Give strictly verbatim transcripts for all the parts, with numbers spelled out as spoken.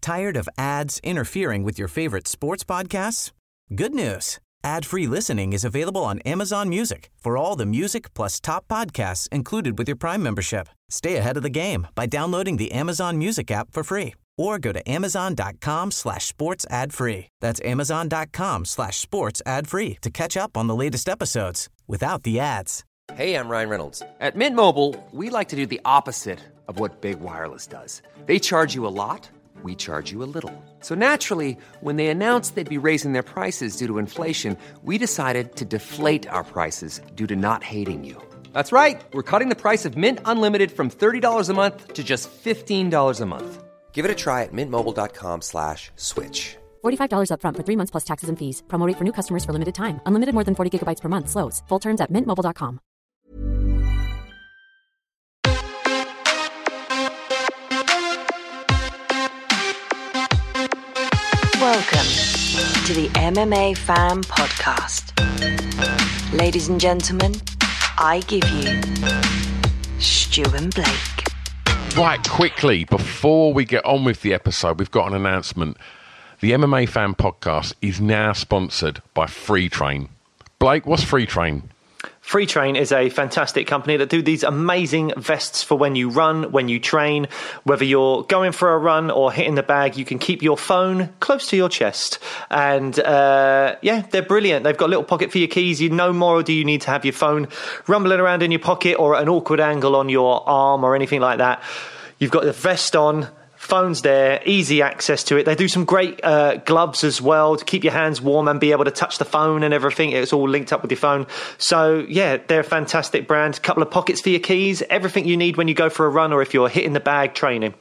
Tired of ads interfering with your favorite sports podcasts? Good news. Ad-free listening is available on Amazon Music for all the music plus top podcasts included with your Prime membership. Stay ahead of the game by downloading the Amazon Music app for free or go to amazon.com slash sports ad free. That's amazon.com slash sports ad free to catch up on the latest episodes without the ads. Hey, I'm Ryan Reynolds. At Mint Mobile, we like to do the opposite of what Big Wireless does. They charge you a lot. We charge you a little. So naturally, when they announced they'd be raising their prices due to inflation, we decided to deflate our prices due to not hating you. That's right. We're cutting the price of Mint Unlimited from thirty dollars a month to just fifteen dollars a month. Give it a try at mintmobile.com slash switch. forty-five dollars up front for three months plus taxes and fees. Promo rate for new customers for limited time. Unlimited more than forty gigabytes per month. Slows full terms at mint mobile dot com. Welcome to the M M A Fan Podcast. Ladies and gentlemen, I give you Stu and Blake. Right, quickly, before we get on with the episode, we've got an announcement. The M M A Fan Podcast is now sponsored by Free Train. Blake, what's Free Train? Free Train is a fantastic company that do these amazing vests for when you run, when you train. Whether you're going for a run or hitting the bag, you can keep your phone close to your chest. And uh, yeah, they're brilliant. They've got a little pocket for your keys. You no more do you need to have your phone rumbling around in your pocket or at an awkward angle on your arm or anything like that. You've got the vest on. Phone's there, easy access to it. They do some great uh, gloves as well to keep your hands warm and be able to touch the phone and everything. It's all linked up with your phone. So, yeah, they're a fantastic brand. A couple of pockets for your keys, everything you need when you go for a run or if you're hitting the bag training.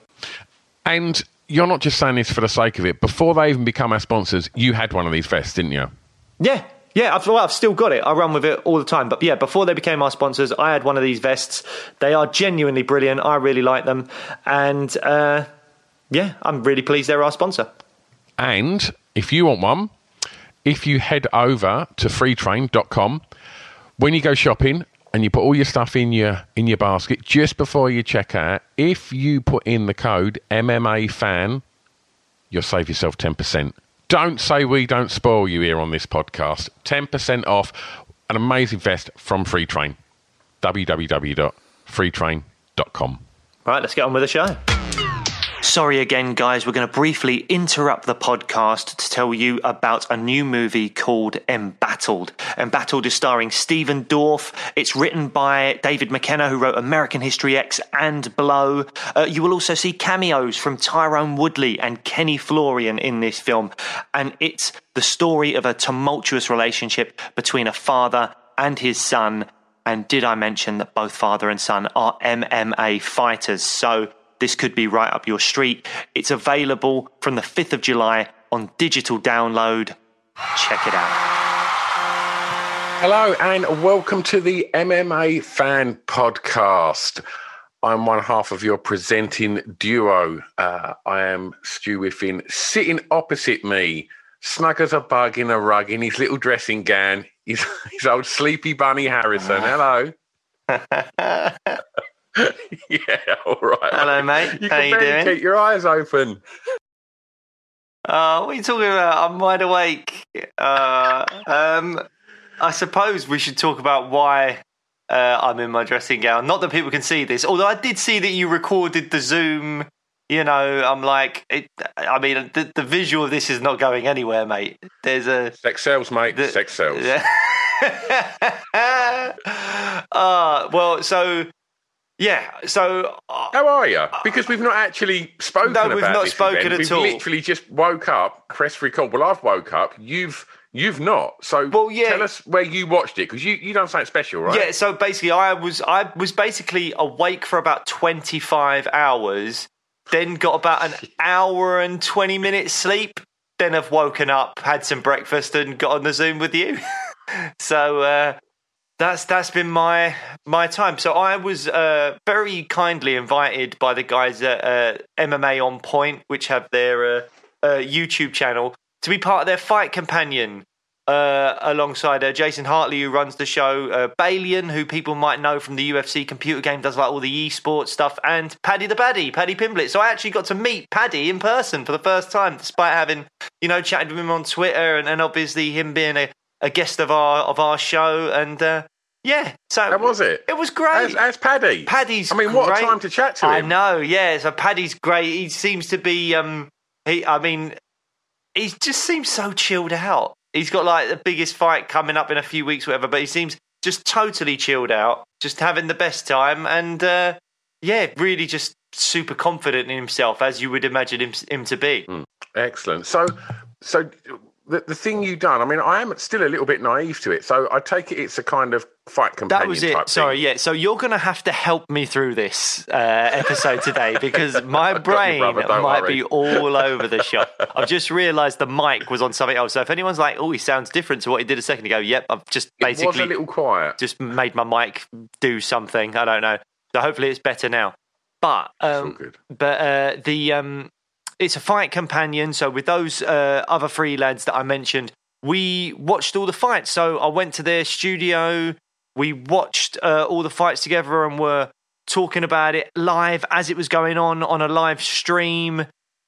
And you're not just saying this for the sake of it. Before they even become our sponsors, you had one of these vests, didn't you? Yeah. Yeah, I've, well, I've still got it. I run with it all the time. But yeah, before they became our sponsors, I had one of these vests. They are genuinely brilliant. I really like them. And, uh... yeah, I'm really pleased they're our sponsor. And if you want one, if you head over to free train dot com, when you go shopping and you put all your stuff in your in your basket, just before you check out, if you put in the code M M A fan, you'll save yourself ten percent. Don't say we don't spoil you here on this podcast. ten percent off an amazing vest from Free Train. w w w dot free train dot com. Right, let's get on with the show. Sorry again, guys. We're going to briefly interrupt the podcast to tell you about a new movie called Embattled. Embattled is starring Stephen Dorff. It's written by David McKenna, who wrote American History X and Blow. Uh, you will also see cameos from Tyrone Woodley and Kenny Florian in this film. And it's the story of a tumultuous relationship between a father and his son. And did I mention that both father and son are M M A fighters? So this could be right up your street. It's available from the fifth of July on digital download. Check it out. Hello and welcome to the M M A Fan Podcast. I'm one half of your presenting duo. Uh, I am Stu Whiffin. Sitting opposite me, snug as a bug in a rug in his little dressing gown, his, his old sleepy bunny Harrison. Hello. Yeah, all right. Hello, mate. You How can you barely doing? keep your eyes open. Uh, what are you talking about? I'm wide awake. Uh, um, I suppose we should talk about why uh, I'm in my dressing gown. Not that people can see this, although I did see that you recorded the Zoom. You know, I'm like, it, I mean, the, the visual of this is not going anywhere, mate. There's a Sex sells, mate. the, Sex sells. Yeah. uh, well, so. Yeah, so... Uh, How are you? Because we've not actually spoken no, about we've not this spoken event. at we've all. literally just woke up, press record. Well, I've woke up. You've you've not. So well, yeah. tell us where you watched it, because you, you done something special, right? Yeah, so basically I was I was basically awake for about twenty-five hours, then got about an hour and twenty minutes sleep, then I've woken up, had some breakfast and got on the Zoom with you. so... Uh, That's that's been my my time. So I was uh, very kindly invited by the guys at uh, M M A On Point, which have their uh, uh, YouTube channel, to be part of their Fight Companion uh, alongside uh, Jason Hartley, who runs the show, uh, Balian, who people might know from the U F C computer game, does like all the esports stuff, and Paddy the Baddy, Paddy Pimblett. So I actually got to meet Paddy in person for the first time, despite having, you know, chatted with him on Twitter, and, and obviously him being a, a guest of our of our show. And uh, yeah, so how was it? It was great. As, as Paddy, Paddy's. I mean, what great. a time to chat to him. I know. Yeah, so Paddy's great. He seems to be. Um, he. I mean, he just seems so chilled out. He's got like the biggest fight coming up in a few weeks, whatever. But he seems just totally chilled out, just having the best time, and uh, yeah, really just super confident in himself, as you would imagine him, him to be. Mm, excellent. So, so the the thing you done. I mean, I am still a little bit naive to it. So I take it it's a kind of fight companion. That was it. Type Sorry, thing. yeah. So you're going to have to help me through this uh, episode today because my brain brother, might worry. be all over the shop. I've just realised the mic was on something else. So if anyone's like, "Oh, he sounds different to what he did a second ago," yep, I've just basically it was a little quiet. Just made my mic do something. I don't know. So hopefully it's better now. But um, good. but uh, the um, it's a fight companion. So with those uh, other three lads that I mentioned, we watched all the fights. So I went to their studio. We watched uh, all the fights together and were talking about it live as it was going on on a live stream.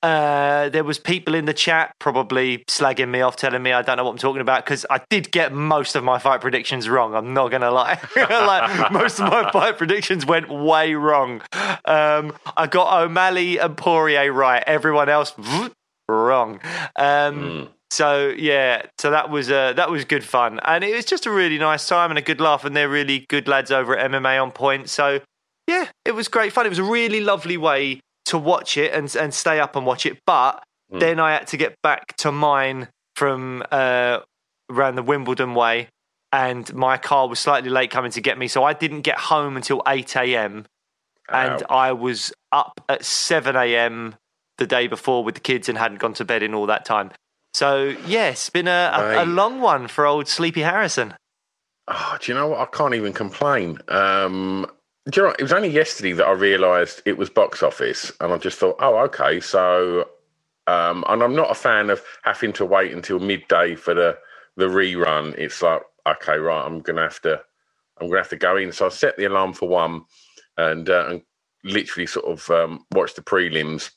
Uh, there was people in the chat probably slagging me off, telling me I don't know what I'm talking about, because I did get most of my fight predictions wrong. I'm not going to lie. Like, most of my fight predictions went way wrong. Um, I got O'Malley and Poirier right. Everyone else, wrong. Um, mm. So yeah, so that was uh, that was good fun, and it was just a really nice time and a good laugh. And they're really good lads over at M M A On Point. So yeah, it was great fun. It was a really lovely way to watch it and and stay up and watch it. But mm. then I had to get back to mine from uh, around the Wimbledon way, and my car was slightly late coming to get me, so I didn't get home until eight a.m. and I was up at seven a.m. the day before with the kids and hadn't gone to bed in all that time. So, yeah, it's been a, a, a long one for old Sleepy Harrison. Oh, do you know what? I can't even complain. Um, do you know, it was only yesterday that I realised it was box office, and I just thought, oh, okay. So, um, and I'm not a fan of having to wait until midday for the, the rerun. It's like, okay, right, I'm gonna have to, I'm gonna have to go in. So I set the alarm for one, and uh, and literally sort of um, watched the prelims,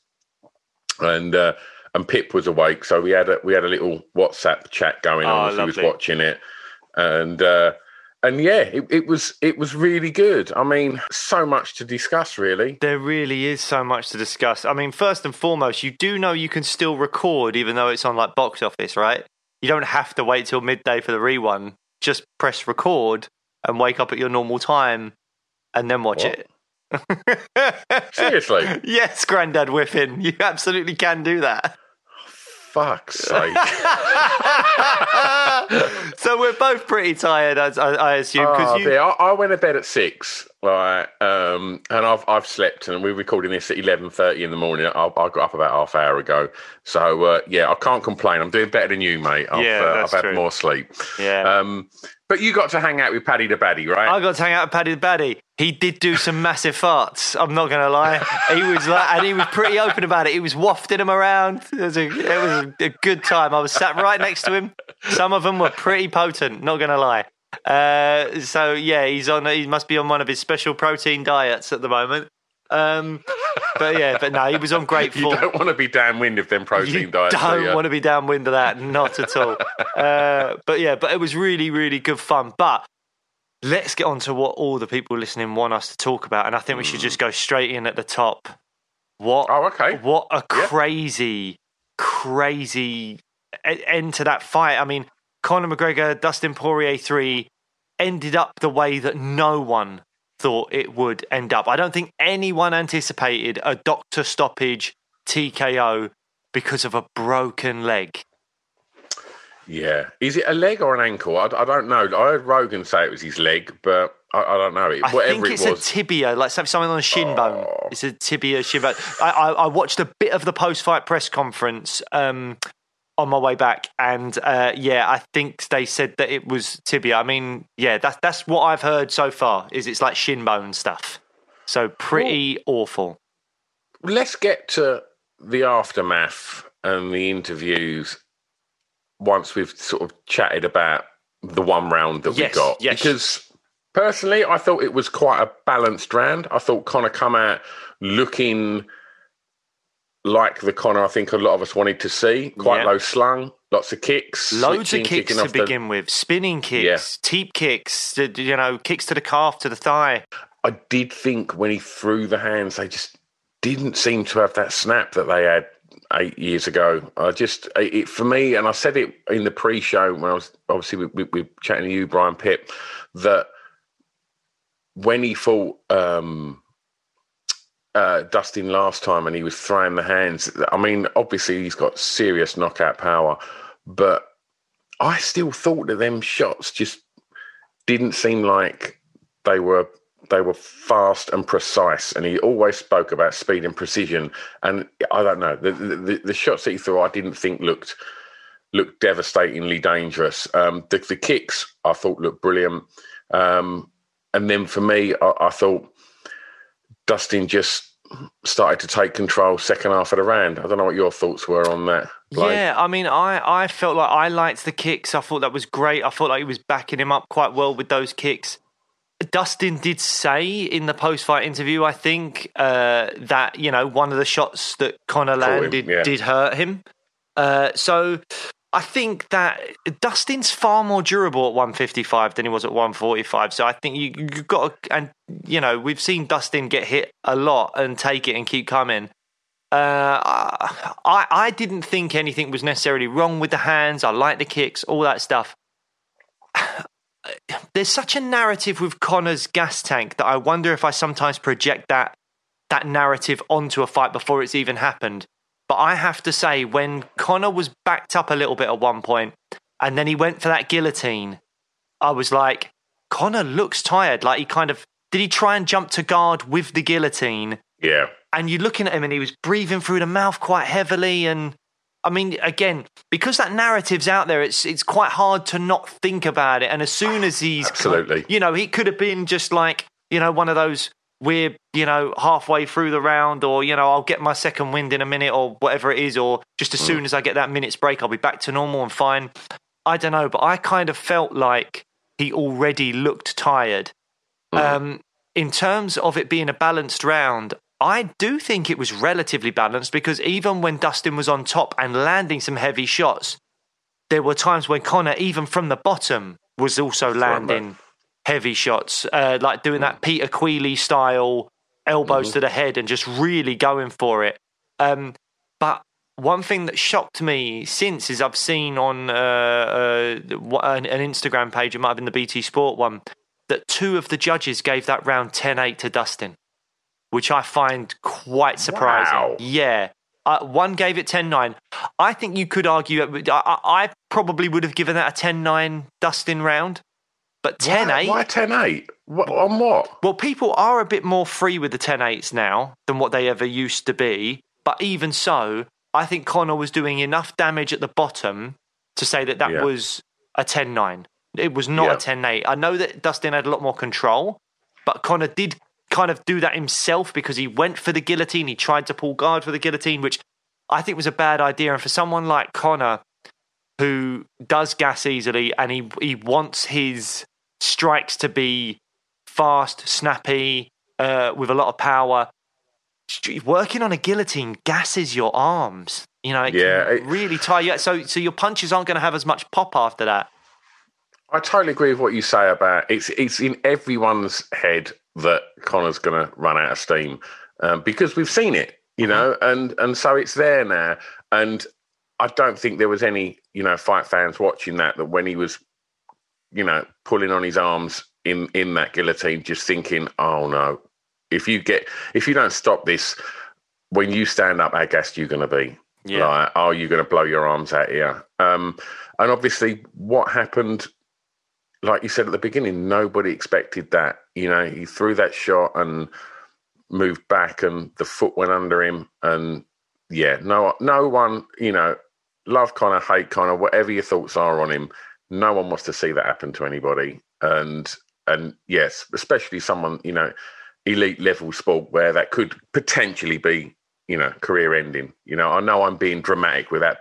and. Uh, And Pip was awake, so we had a we had a little WhatsApp chat going on oh, as lovely. He was watching it, and uh, and yeah, it, it was it was really good. I mean, so much to discuss, really. There really is so much to discuss. I mean, first and foremost, you do know you can still record even though it's on like box office, right? You don't have to wait till midday for the rerun. Just press record and wake up at your normal time, and then watch what? it. Seriously? Yes, Grandad Whiffin. You absolutely can do that. Fuck's sake. So we're both pretty tired, I, I assume. Cause oh, you... dear. I, I went to bed at six, right? Um, and I've I've slept, and we're recording this at eleven thirty in the morning. I, I got up about half hour ago. So, uh, yeah, I can't complain. I'm doing better than you, mate. I've, yeah, uh, that's I've had true. more sleep. Yeah. Um, but you got to hang out with Paddy the Baddy, right? I got to hang out with Paddy the Baddy. He did do some massive farts. I'm not going to lie. He was like, and he was pretty open about it. He was wafting them around. It was a, it was a, a good time. I was sat right next to him. Some of them were pretty potent. Not going to lie. Uh, so yeah, he's on. He must be on one of his special protein diets at the moment. Um, but yeah, but no, he was on great form. You don't want to be downwind of them protein you diets. Don't do you? want to be downwind of that, not at all. uh, but yeah, but it was really, really good fun. But let's get on to what all the people listening want us to talk about, and I think we should just go straight in at the top. What? Oh, okay. What a yeah. crazy, crazy end to that fight. I mean, Conor McGregor, Dustin Poirier three ended up the way that no one thought it would end up. I don't think anyone anticipated a doctor stoppage T K O because of a broken leg. Yeah. Is it a leg or an ankle? I, I don't know. I heard Rogan say it was his leg, but I, I don't know. It, I whatever think it's it was. a tibia, like something on a shin oh. bone. It's a tibia, shin bone. I, I, I watched a bit of the post-fight press conference um, on my way back, and uh, yeah, I think they said that it was tibia. I mean, yeah, that's that's what I've heard so far. Is it's like shin bone stuff. So pretty well, awful. Let's get to the aftermath and the interviews. once we've sort of chatted about the one round that yes, we got. Yes. Because personally, I thought it was quite a balanced round. I thought Conor come out looking like the Conor I think a lot of us wanted to see. Quite yeah. low slung, lots of kicks. Loads switching, of kicks to begin the... with. Spinning kicks, yeah. teep kicks, you know, kicks to the calf, to the thigh. I did think when he threw the hands, they just didn't seem to have that snap that they had eight years ago. I just, it, for me, and I said it in the pre-show when I was obviously we, we, we were chatting to you, Brian Pitt, that when he fought um, uh, Dustin last time and he was throwing the hands, I mean, obviously he's got serious knockout power, but I still thought that them shots just didn't seem like they were they were fast and precise, and he always spoke about speed and precision. And I don't know, the the, the shots that he threw, I didn't think looked looked devastatingly dangerous. Um, the, the kicks I thought looked brilliant, um, and then for me, I, I thought Dustin just started to take control second half of the round. I don't know what your thoughts were on that, Blake. Yeah, I mean, I, I felt like I liked the kicks. I thought that was great. I felt like he was backing him up quite well with those kicks. Dustin did say in the post-fight interview, I think, uh, that, you know, one of the shots that Conor landed yeah. did hurt him. Uh, so I think that Dustin's far more durable at one fifty-five than he was at one forty-five. So I think you, you've got to, and, you know, we've seen Dustin get hit a lot and take it and keep coming. Uh, I, I didn't think anything was necessarily wrong with the hands. I like the kicks, all that stuff. There's such a narrative with Conor's gas tank that I wonder if I sometimes project that that narrative onto a fight before it's even happened. But I have to say, when Conor was backed up a little bit at one point and then he went for that guillotine, I was like, Conor looks tired. Like he kind of, did he try and jump to guard with the guillotine? Yeah. And you're looking at him and he was breathing through the mouth quite heavily. And I mean, again, because that narrative's out there, it's it's quite hard to not think about it. And as soon as he's, absolutely, you know, he could have been just like, you know, one of those we're, you know, halfway through the round, or, you know, I'll get my second wind in a minute, or whatever it is, or just as mm. soon as I get that minute's break, I'll be back to normal and fine. I don't know, but I kind of felt like he already looked tired. Mm. Um, in terms of it being a balanced round, I do think it was relatively balanced, because even when Dustin was on top and landing some heavy shots, there were times when Conor, even from the bottom, was also landing heavy shots, uh, like doing that Peter Queally style elbows mm-hmm. to the head and just really going for it. Um, but one thing that shocked me since is I've seen on uh, uh, an, an Instagram page, it might have been the B T Sport one, that two of the judges gave that round ten eight to Dustin, which I find quite surprising. Wow. Yeah. Uh, one gave it ten nine. I think you could argue, I, I probably would have given that a ten nine Dustin round. But ten eight... Why, why ten eight? What, on what? Well, people are a bit more free with the ten eights now than what they ever used to be. But even so, I think Conor was doing enough damage at the bottom to say that that yeah. was a ten nine. It was not yeah. a ten eight. I know that Dustin had a lot more control, but Conor did kind of do that himself, because he went for the guillotine. He tried to pull guard for the guillotine, which I think was a bad idea. And for someone like Conor, who does gas easily and he he wants his strikes to be fast, snappy, uh, with a lot of power, working on a guillotine gasses your arms. You know, it yeah, can it, really tie you. So, so your punches aren't going to have as much pop after that. I totally agree with what you say about it's. It's in everyone's head that Conor's going to run out of steam, um, because we've seen it, you know, and and so it's there now. And I don't think there was any, you know, fight fans watching that that when he was, you know, pulling on his arms in, in that guillotine, just thinking, oh no, if you get, if you don't stop this, when you stand up, how gassed you going to be? Yeah. Like, are you going to blow your arms out here? Um, and obviously what happened, like you said at the beginning, nobody expected that. You know, he threw that shot and moved back and the foot went under him. And yeah, no, no one, you know, love Conor, hate Conor, whatever your thoughts are on him, no one wants to see that happen to anybody. And, and yes, especially someone, you know, elite level sport where that could potentially be, you know, career ending. You know, I know I'm being dramatic with that, but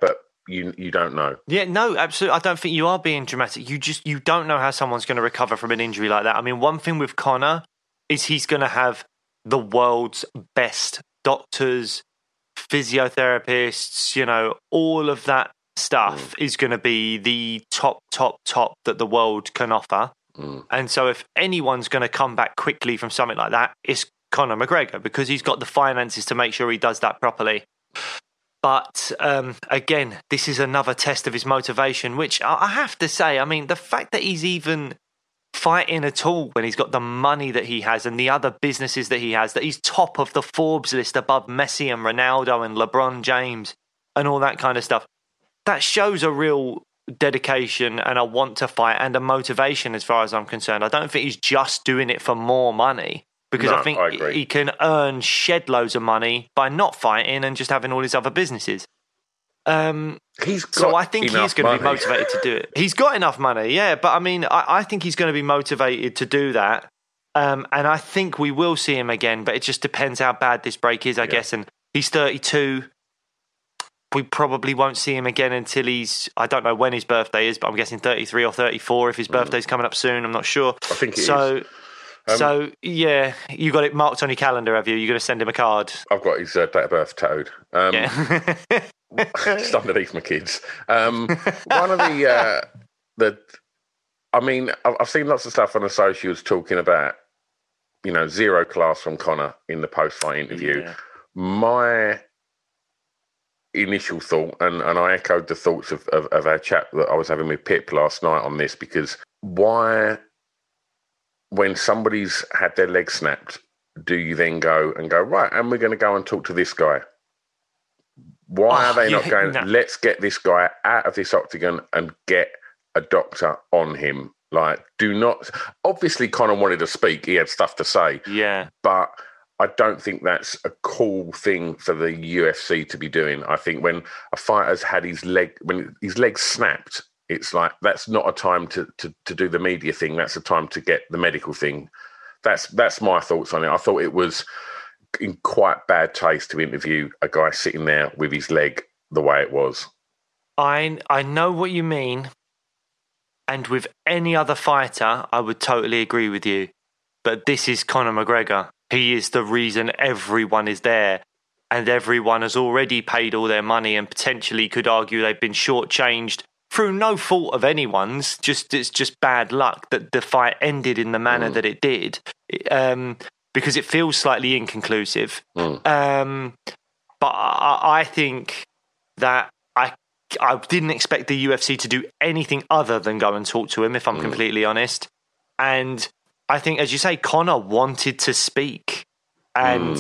you you don't know. Yeah, no, absolutely. I don't think you are being dramatic. You just you don't know how someone's going to recover from an injury like that. I mean, one thing with Conor is he's going to have the world's best doctors, physiotherapists, you know, all of that stuff mm. is going to be the top, top, top that the world can offer. Mm. And so if anyone's going to come back quickly from something like that, it's Conor McGregor, because he's got the finances to make sure he does that properly. But um, again, this is another test of his motivation, which I have to say, I mean, the fact that he's even fighting at all when he's got the money that he has and the other businesses that he has, that he's top of the Forbes list above Messi and Ronaldo and LeBron James and all that kind of stuff, that shows a real dedication and a want to fight and a motivation as far as I'm concerned. I don't think he's just doing it for more money, because no, I think I he can earn shed loads of money by not fighting and just having all his other businesses. Um, he's got so I think he's going money. to be motivated to do it. He's got enough money, yeah. But I mean, I, I think he's going to be motivated to do that. Um, and I think we will see him again, but it just depends how bad this break is, I yeah. guess. And he's thirty-two. We probably won't see him again until he's, I don't know when his birthday is, but I'm guessing thirty-three or thirty-four if his birthday's coming up soon. I'm not sure. I think it so, is. Um, so, yeah, you got it marked on your calendar, have you? You're going to send him a card? I've got his uh, date of birth tattooed. Um, yeah. Just underneath my kids. Um, one of the, uh, the, I mean, I've seen lots of stuff on the socials talking about, you know, zero class from Conor in the post-fight interview. Yeah. My initial thought, and, and I echoed the thoughts of, of, of our chat that I was having with Pip last night on this, because why, when somebody's had their leg snapped, do you then go and go, right, and we're going to go and talk to this guy? Why oh, are they not going, no. let's get this guy out of this octagon and get a doctor on him? Like, do not... Obviously, Conor wanted to speak. He had stuff to say. Yeah. But I don't think that's a cool thing for the U F C to be doing. I think when a fighter's had his leg... When his leg snapped, it's like, that's not a time to, to, to do the media thing. That's a time to get the medical thing. That's that's my thoughts on it. I thought it was in quite bad taste to interview a guy sitting there with his leg the way it was. I I know what you mean. And with any other fighter, I would totally agree with you. But this is Conor McGregor. He is the reason everyone is there. And everyone has already paid all their money and potentially could argue they've been shortchanged through no fault of anyone's. Just it's just bad luck that the fight ended in the manner mm. that it did, um, because it feels slightly inconclusive. Mm. Um, but I, I think that I I didn't expect the U F C to do anything other than go and talk to him, if I'm mm. completely honest. And I think, as you say, Conor wanted to speak. And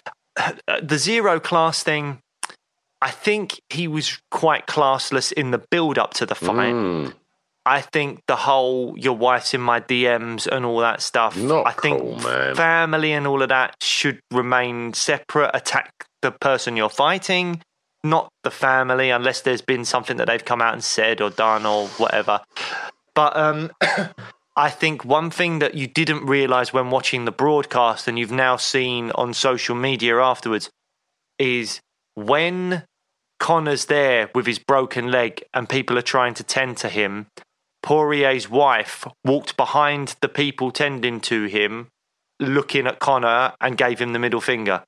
mm. the zero class thing, I think he was quite classless in the build-up to the fight. Mm. I think the whole "your wife's in my D Ms" and all that stuff, Not I think cool, man. Family and all of that should remain separate. Attack the person you're fighting, not the family, unless there's been something that they've come out and said or done or whatever. But um, I think one thing that you didn't realise when watching the broadcast, and you've now seen on social media afterwards, is when Conor's there with his broken leg and people are trying to tend to him, Poirier's wife walked behind the people tending to him, looking at Conor, and gave him the middle finger.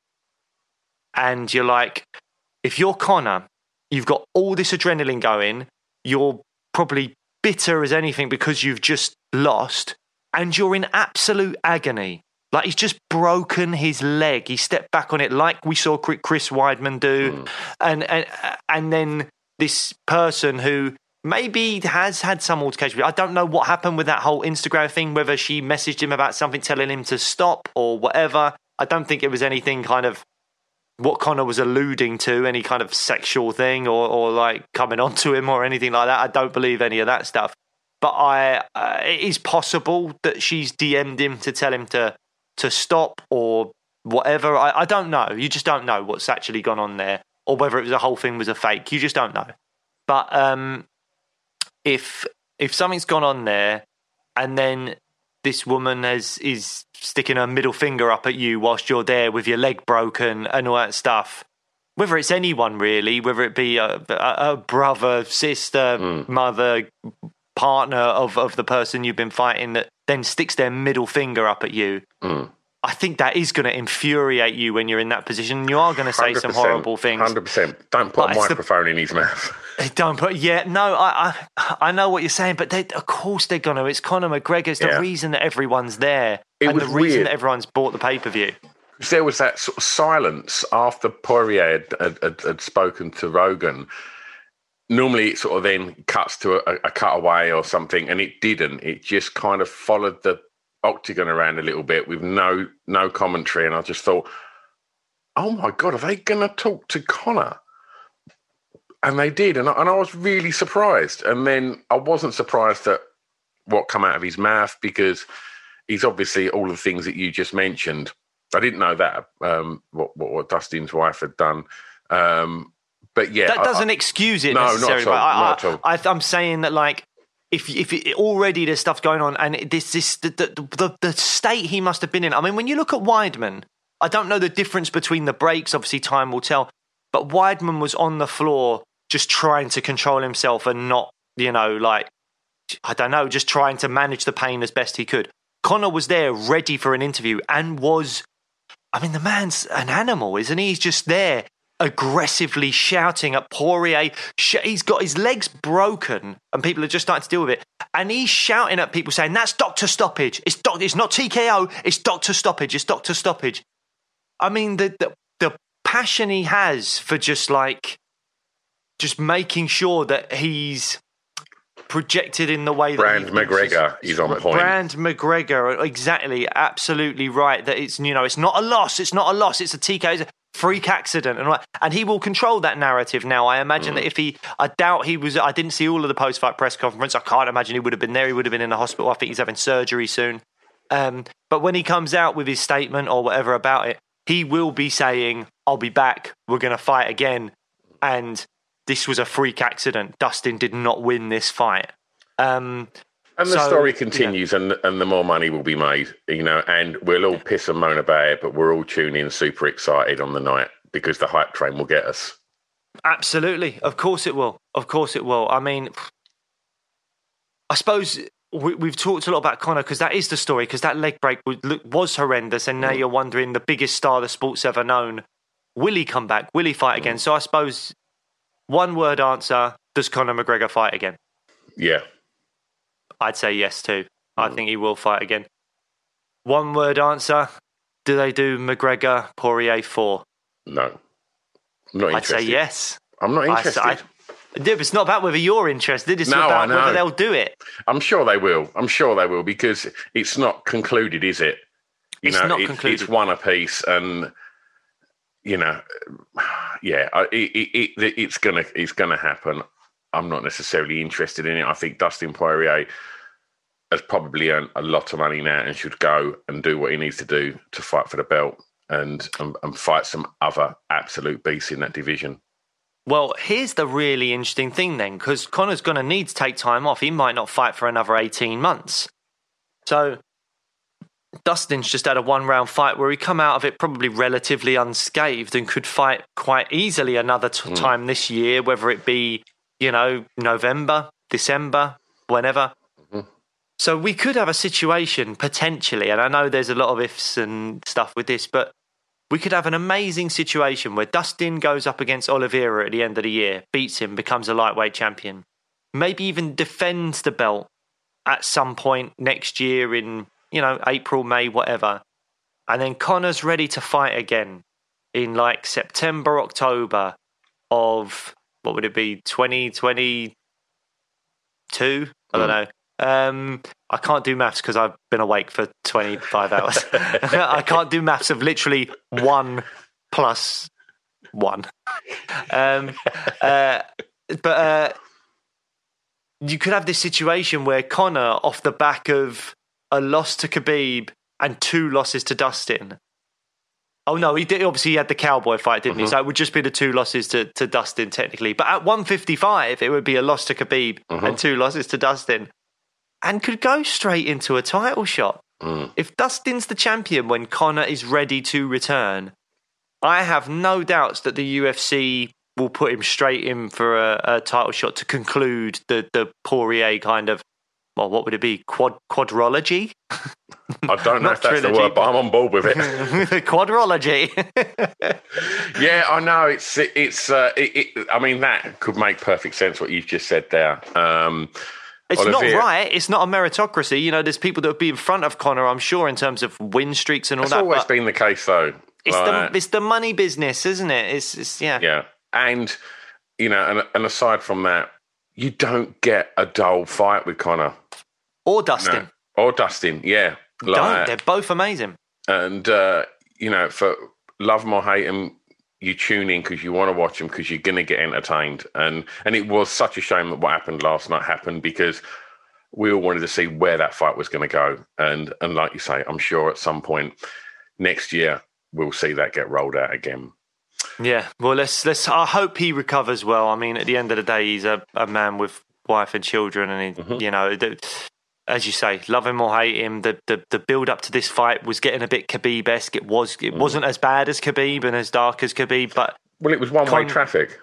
And you're like, if you're Conor, you've got all this adrenaline going, you're probably bitter as anything because you've just lost, and you're in absolute agony. Like, he's just broken his leg. He stepped back on it like we saw Chris Weidman do. Mm. And, and and then this person who maybe has had some altercation. I don't know what happened with that whole Instagram thing, whether she messaged him about something telling him to stop or whatever. I don't think it was anything kind of what Conor was alluding to, any kind of sexual thing or, or like coming onto him or anything like that. I don't believe any of that stuff. But I, uh, it is possible that she's D M'd him to tell him to to stop or whatever. I, I don't know. You just don't know what's actually gone on there, or whether it was the whole thing was a fake. You just don't know. But um, if if something's gone on there, and then this woman has is sticking her middle finger up at you whilst you're there with your leg broken and all that stuff, whether it's anyone really, whether it be a, a, a brother, sister, mm. mother, partner of, of the person you've been fighting that then sticks their middle finger up at you. Mm. I think that is going to infuriate you when you're in that position. You are going to say some horrible things. one hundred percent. Don't put but a microphone the, in his mouth. Don't put, yeah, no, I, I I know what you're saying, but they, of course they're going to. It's Conor McGregor. It's yeah. the reason that everyone's there. It and was the reason weird. that everyone's bought the pay-per-view. There was that sort of silence after Poirier had, had, had spoken to Rogan. Normally it sort of then cuts to a, a cutaway or something, and it didn't. It just kind of followed the octagon around a little bit with no no commentary, and I just thought, oh my God, are they going to talk to Conor? And they did, and I, and I was really surprised. And then I wasn't surprised at what came out of his mouth, because he's obviously all the things that you just mentioned. I didn't know that, um, what, what what Dustin's wife had done. Um, but yeah. That doesn't I, excuse it no, necessarily. not at all. I, Not at all. I, I, I'm saying that, like, if if it, already there's stuff going on, and this this the, the the the state he must have been in. I mean, when you look at Weidman, I don't know the difference between the breaks. Obviously, time will tell. But Weidman was on the floor just trying to control himself and not, you know, like, I don't know, just trying to manage the pain as best he could. Conor was there ready for an interview and was, I mean, the man's an animal, isn't he? He's just there aggressively shouting at Poirier. He's got his legs broken and people are just starting to deal with it. And he's shouting at people saying, that's doctor stoppage. It's, doc- it's not T K O. It's doctor stoppage. It's doctor stoppage. I mean, the, the the passion he has for just like, just making sure that he's projected in the way that Brand McGregor is on point. Brand McGregor, exactly, absolutely right. That it's, you know, it's not a loss. It's not a loss. It's a T K O. It's a freak accident, and and he will control that narrative now. I imagine mm. that if he, I doubt he was. I didn't see all of the post-fight press conference. I can't imagine he would have been there. He would have been in the hospital. I think he's having surgery soon. Um, but when he comes out with his statement or whatever about it, he will be saying, "I'll be back. We're going to fight again." And this was a freak accident. Dustin did not win this fight. Um, and the so, story continues, yeah. and and the more money will be made, you know, and we'll all piss and moan about it, but we're all tuning in super excited on the night because the hype train will get us. Absolutely. Of course it will. Of course it will. I mean, I suppose we, we've talked a lot about Conor because that is the story, because that leg break was, was horrendous, and now mm. you're wondering, the biggest star the sport's ever known, will he come back? Will he fight mm. again? So I suppose one word answer, does Conor McGregor fight again? Yeah. I'd say yes too. I mm. think he will fight again. One word answer, do they do McGregor Poirier four? No. I'm not interested. I'd say yes. I'm not interested. I, I, it's not about whether you're interested, it's no, about whether they'll do it. I'm sure they will. I'm sure they will, because it's not concluded, is it? You it's know, not it, concluded. It's one apiece, and you know, yeah, it, it, it, it's gonna it's gonna happen. I'm not necessarily interested in it. I think Dustin Poirier has probably earned a lot of money now and should go and do what he needs to do to fight for the belt and and, and fight some other absolute beasts in that division. Well, here's the really interesting thing then, because Conor's going to need to take time off. He might not fight for another eighteen months. So Dustin's just had a one-round fight where he come out of it probably relatively unscathed and could fight quite easily another t- mm. time this year, whether it be, you know, November, December, whenever. Mm-hmm. So we could have a situation potentially, and I know there's a lot of ifs and stuff with this, but we could have an amazing situation where Dustin goes up against Oliveira at the end of the year, beats him, becomes a lightweight champion, maybe even defends the belt at some point next year in, you know, April, May, whatever. And then Conor's ready to fight again in like September, October of, what would it be, twenty twenty-two? I don't know. Um, I can't do maths because I've been awake for twenty-five hours. I can't do maths of literally one plus one. Um, uh, but uh, you could have this situation where Conor, off the back of a loss to Khabib and two losses to Dustin. Oh no, he did. Obviously, he had the Cowboy fight, didn't mm-hmm. he? So it would just be the two losses to, to Dustin, technically. But at one fifty-five, it would be a loss to Khabib mm-hmm. and two losses to Dustin. And could go straight into a title shot. Mm. If Dustin's the champion when Conor is ready to return, I have no doubts that the U F C will put him straight in for a, a title shot to conclude the the Poirier kind of, well, what would it be? Quad quadrology? I don't know if that's trilogy, the word, but I'm on board with it. Quadrology. Yeah, I know. It's it's. Uh, it, it, I mean, that could make perfect sense. What you've just said there. Um, it's Olivier, not right. It's not a meritocracy. You know, there's people that would be in front of Conor, I'm sure, in terms of win streaks and all that's that. It's always been the case, though. It's like, the it's the money business, isn't it? It's, it's yeah. Yeah, and you know, and, and aside from that, you don't get a dull fight with Conor or Dustin. No. Or Dustin, yeah. Like, don't. They're both amazing. And, uh, you know, for love them or hate them, you tune in because you want to watch them because you're going to get entertained. And and it was such a shame that what happened last night happened because we all wanted to see where that fight was going to go. And and like you say, I'm sure at some point next year we'll see that get rolled out again. Yeah. Well, let's let's. I hope he recovers well. I mean, at the end of the day, he's a, a man with wife and children, and he, mm-hmm. you know. The, As you say, love him or hate him, the, the, the build up to this fight was getting a bit Khabib-esque. It was it mm. wasn't as bad as Khabib and as dark as Khabib, but well, it was one way Con- traffic.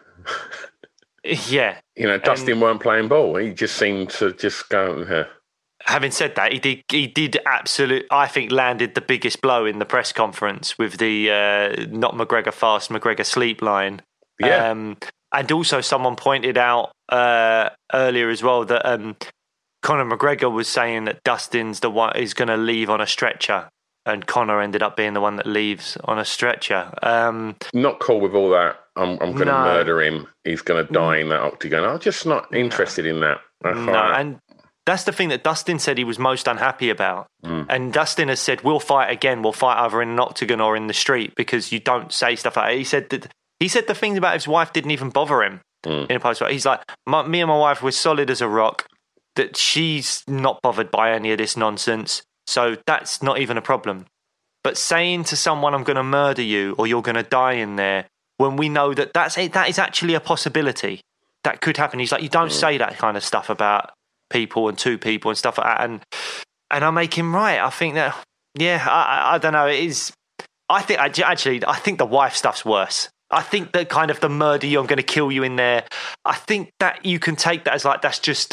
Yeah, you know, Dustin and, weren't playing ball. He just seemed to just go. Uh, having said that, he did he did absolute. I think landed the biggest blow in the press conference with the uh, not McGregor fast, McGregor sleep line. Yeah, um, and also someone pointed out uh, earlier as well that. Um, Conor McGregor was saying that Dustin's the one is going to leave on a stretcher, and Conor ended up being the one that leaves on a stretcher. Um, not cool with all that. I'm, I'm going to no. murder him. He's going to die in that octagon. I'm just not interested no. in that. No, and that's the thing that Dustin said he was most unhappy about. Mm. And Dustin has said, "We'll fight again. We'll fight either in an octagon or in the street because you don't say stuff like that." He said that he said the things about his wife didn't even bother him mm. in a post fight. He's like, "Me and my wife were solid as a rock." That she's not bothered by any of this nonsense, so that's not even a problem. But saying to someone, "I'm going to murder you," or "You're going to die in there," when we know that that's that is actually a possibility that could happen. He's like, you don't mm. say that kind of stuff about people and two people and stuff like that. And and I make him right. I think that, yeah, I, I don't know. It is. I think actually, I think the wife stuff's worse. I think that kind of the murder you, I'm going to kill you in there. I think that you can take that as like that's just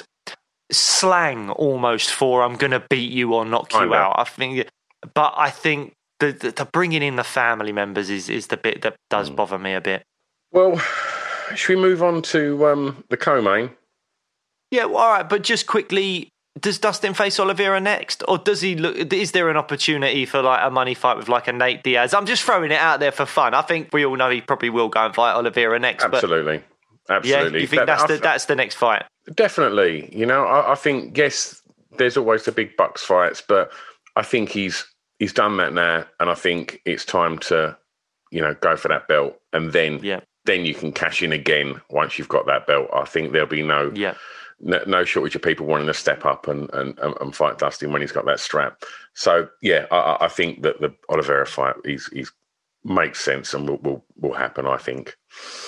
slang almost for I'm going to beat you or knock you I out. I think, but I think the, the, the bringing in the family members is, is the bit that does mm. bother me a bit. Well, should we move on to um, the co-main? Yeah, well, all right. But just quickly, does Dustin face Oliveira next, or does he look? Is there an opportunity for like a money fight with like a Nate Diaz? I'm just throwing it out there for fun. I think we all know he probably will go and fight Oliveira next. Absolutely. But Absolutely. Yeah, you think that, that's the that's the next fight? Definitely. You know, I, I think yes, there's always the big bucks fights, but I think he's he's done that now, and I think it's time to, you know, go for that belt, and then yeah. then you can cash in again once you've got that belt. I think there'll be no yeah. no, no shortage of people wanting to step up and, and, and fight Dustin when he's got that strap. So yeah, I, I think that the Oliveira fight is is makes sense and will will will happen. I think.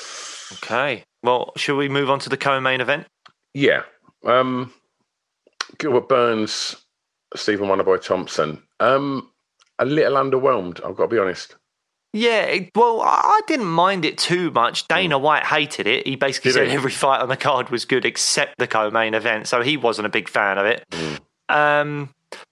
Okay. Well, shall we move on to the co-main event? Yeah. Um, Gilbert Burns, Stephen Wonderboy Thompson. Um, a little underwhelmed, I've got to be honest. Yeah, it, well, I didn't mind it too much. Dana mm. White hated it. He basically Did said he? every fight on the card was good except the co-main event, so he wasn't a big fan of it. Mm. Um,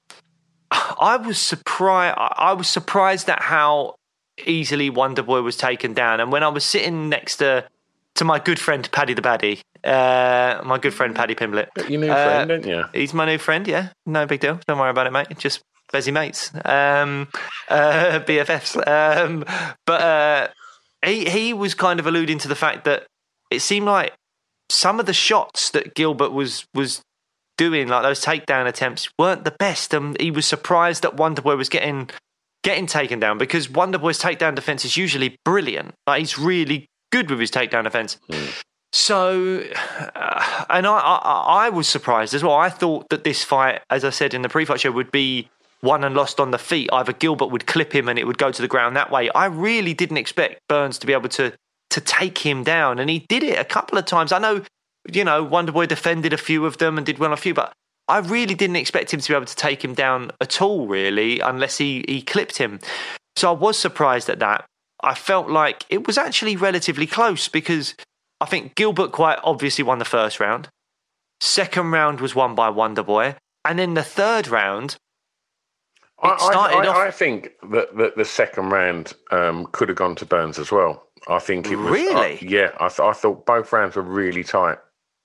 I was surprised. I was surprised at how easily Wonderboy was taken down, and when I was sitting next to to my good friend Paddy the Baddy, uh, my good friend Paddy Pimblett. Your new uh, friend, didn't you? He's my new friend. Yeah, no big deal. Don't worry about it, mate. Just busy mates, um, uh, B F Fs. Um, but uh, he he was kind of alluding to the fact that it seemed like some of the shots that Gilbert was was doing, like those takedown attempts, weren't the best, and he was surprised that Wonderboy was getting getting taken down because Wonderboy's takedown defense is usually brilliant. Like he's really good with his takedown defense. Mm. So, uh, and I, I I was surprised as well. I thought that this fight, as I said in the pre-fight show, would be won and lost on the feet. Either Gilbert would clip him and it would go to the ground that way. I really didn't expect Burns to be able to to take him down, and he did it a couple of times. I know, you know, Wonderboy defended a few of them and did well on a few, but I really didn't expect him to be able to take him down at all, really, unless he, he clipped him. So I was surprised at that. I felt like it was actually relatively close because I think Gilbert quite obviously won the first round. Second round was won by Wonderboy. And then the third round, it started I, I, off... I think that, that the second round um, could have gone to Burns as well. I think it was... Really? Uh, yeah, I, th- I thought both rounds were really tight.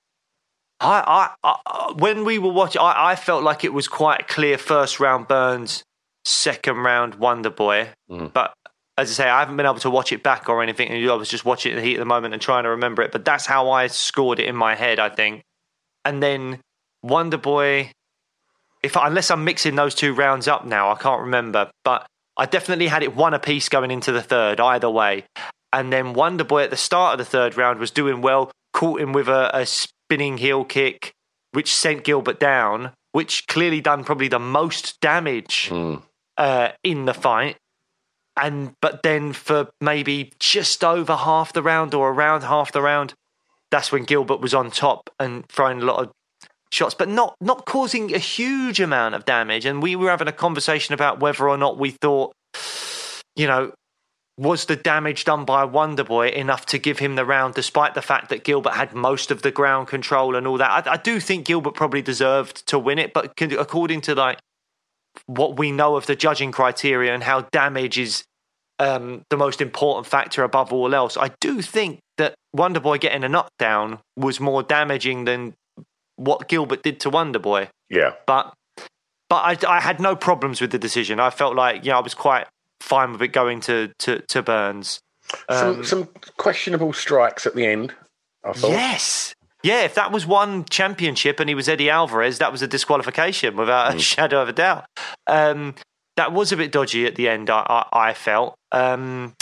I, I, I when we were watching, I, I felt like it was quite clear first round Burns, second round Wonderboy. Mm. But as I say, I haven't been able to watch it back or anything. I was just watching it in the heat of the moment and trying to remember it. But that's how I scored it in my head, I think. And then Wonderboy, if unless I'm mixing those two rounds up now, I can't remember. But I definitely had it one apiece going into the third, either way. And then Wonderboy at the start of the third round was doing well, caught him with a, a spinning heel kick, which sent Gilbert down, which clearly done probably the most damage mm. uh, in the fight. And but then for maybe just over half the round or around half the round, that's when Gilbert was on top and throwing a lot of shots, but not not causing a huge amount of damage. And we were having a conversation about whether or not we thought, you know, was the damage done by Wonderboy enough to give him the round, despite the fact that Gilbert had most of the ground control and all that? I, I do think Gilbert probably deserved to win it, but according to like what we know of the judging criteria and how damage is um, the most important factor above all else, I do think that Wonderboy getting a knockdown was more damaging than what Gilbert did to Wonderboy. Yeah. But but I, I had no problems with the decision. I felt like, you know, I was quite fine with it going to, to, to Burns. Some, Um, some questionable strikes at the end, I thought. Yes. Yeah, if that was one championship and he was Eddie Alvarez, that was a disqualification without mm. a shadow of a doubt. Um, that was a bit dodgy at the end, I, I, I felt. Um,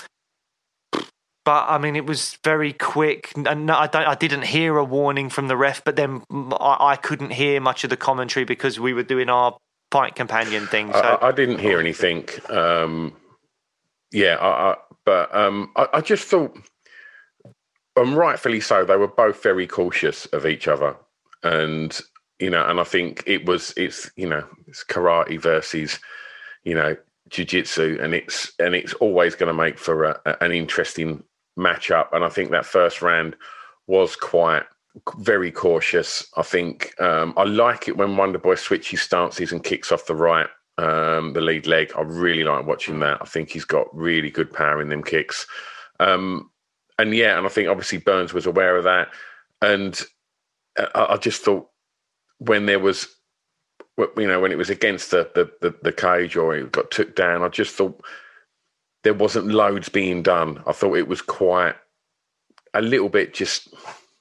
but, I mean, it was very quick. And I, don't, I didn't hear a warning from the ref, but then I, I couldn't hear much of the commentary because we were doing our fight companion thing. So I, I didn't hear anything. Um, yeah, I, I, but um, I, I just thought... And rightfully so, they were both very cautious of each other. And, you know, and I think it was, it's, you know, it's karate versus, you know, jiu-jitsu, and it's, and it's always going to make for a, an interesting matchup. And I think that first round was quite, very cautious. I think um, I like it when Wonderboy switches stances and kicks off the right, um, the lead leg. I really like watching that. I think he's got really good power in them kicks. Um, And yeah, and I think obviously Burns was aware of that. And I, I just thought when there was, you know, when it was against the, the, the, the cage or it got took down, I just thought there wasn't loads being done. I thought it was quite a little bit just,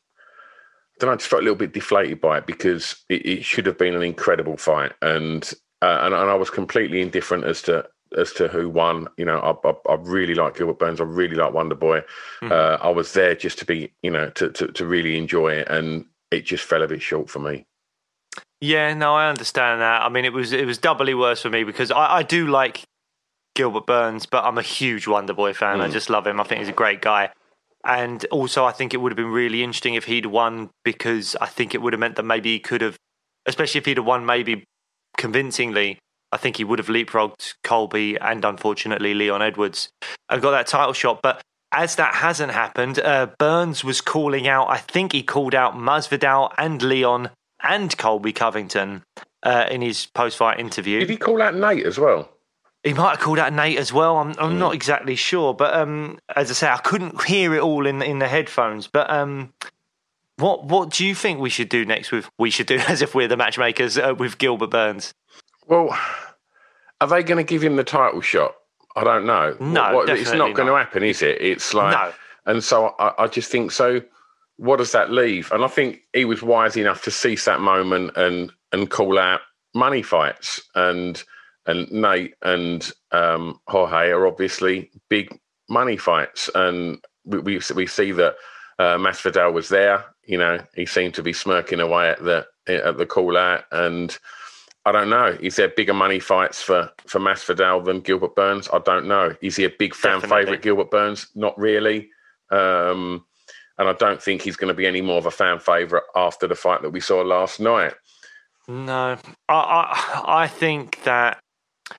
I don't know, I just felt a little bit deflated by it because it, it should have been an incredible fight. And, uh, and and I was completely indifferent as to as to who won. You know, I, I, I really like Gilbert Burns. I really like Wonderboy. Mm-hmm. Uh, I was there just to be, you know, to, to, to really enjoy it. And it just fell a bit short for me. Yeah, no, I understand that. I mean, it was it was doubly worse for me because I, I do like Gilbert Burns, but I'm a huge Wonderboy fan. Mm. I just love him. I think he's a great guy. And also, I think it would have been really interesting if he'd won because I think it would have meant that maybe he could have, especially if he'd have won maybe convincingly, I think he would have leapfrogged Colby and, unfortunately, Leon Edwards and got that title shot. But as that hasn't happened, uh, Burns was calling out, I think he called out Masvidal and Leon and Colby Covington uh, in his post-fight interview. Did he call out Nate as well? He might have called out Nate as well. I'm, I'm mm. not exactly sure. But um, as I say, I couldn't hear it all in, in the headphones. But um, what what do you think we should do next with, we should do as if we're the matchmakers uh, with Gilbert Burns? Well, are they going to give him the title shot? I don't know. No, what, definitely it's not going not. to happen, is it? It's like, no. And so I, I just think, so what does that leave? And I think he was wise enough to seize that moment and and call out money fights. And and Nate and um, Jorge are obviously big money fights. And we we, we see that uh, Masvidal was there. You know, he seemed to be smirking away at the at the call out. And I don't know. Is there bigger money fights for, for Masvidal than Gilbert Burns? I don't know. Is he a big fan Definitely. favourite, Gilbert Burns? Not really. Um, and I don't think he's going to be any more of a fan favourite after the fight that we saw last night. No. I, I, I think that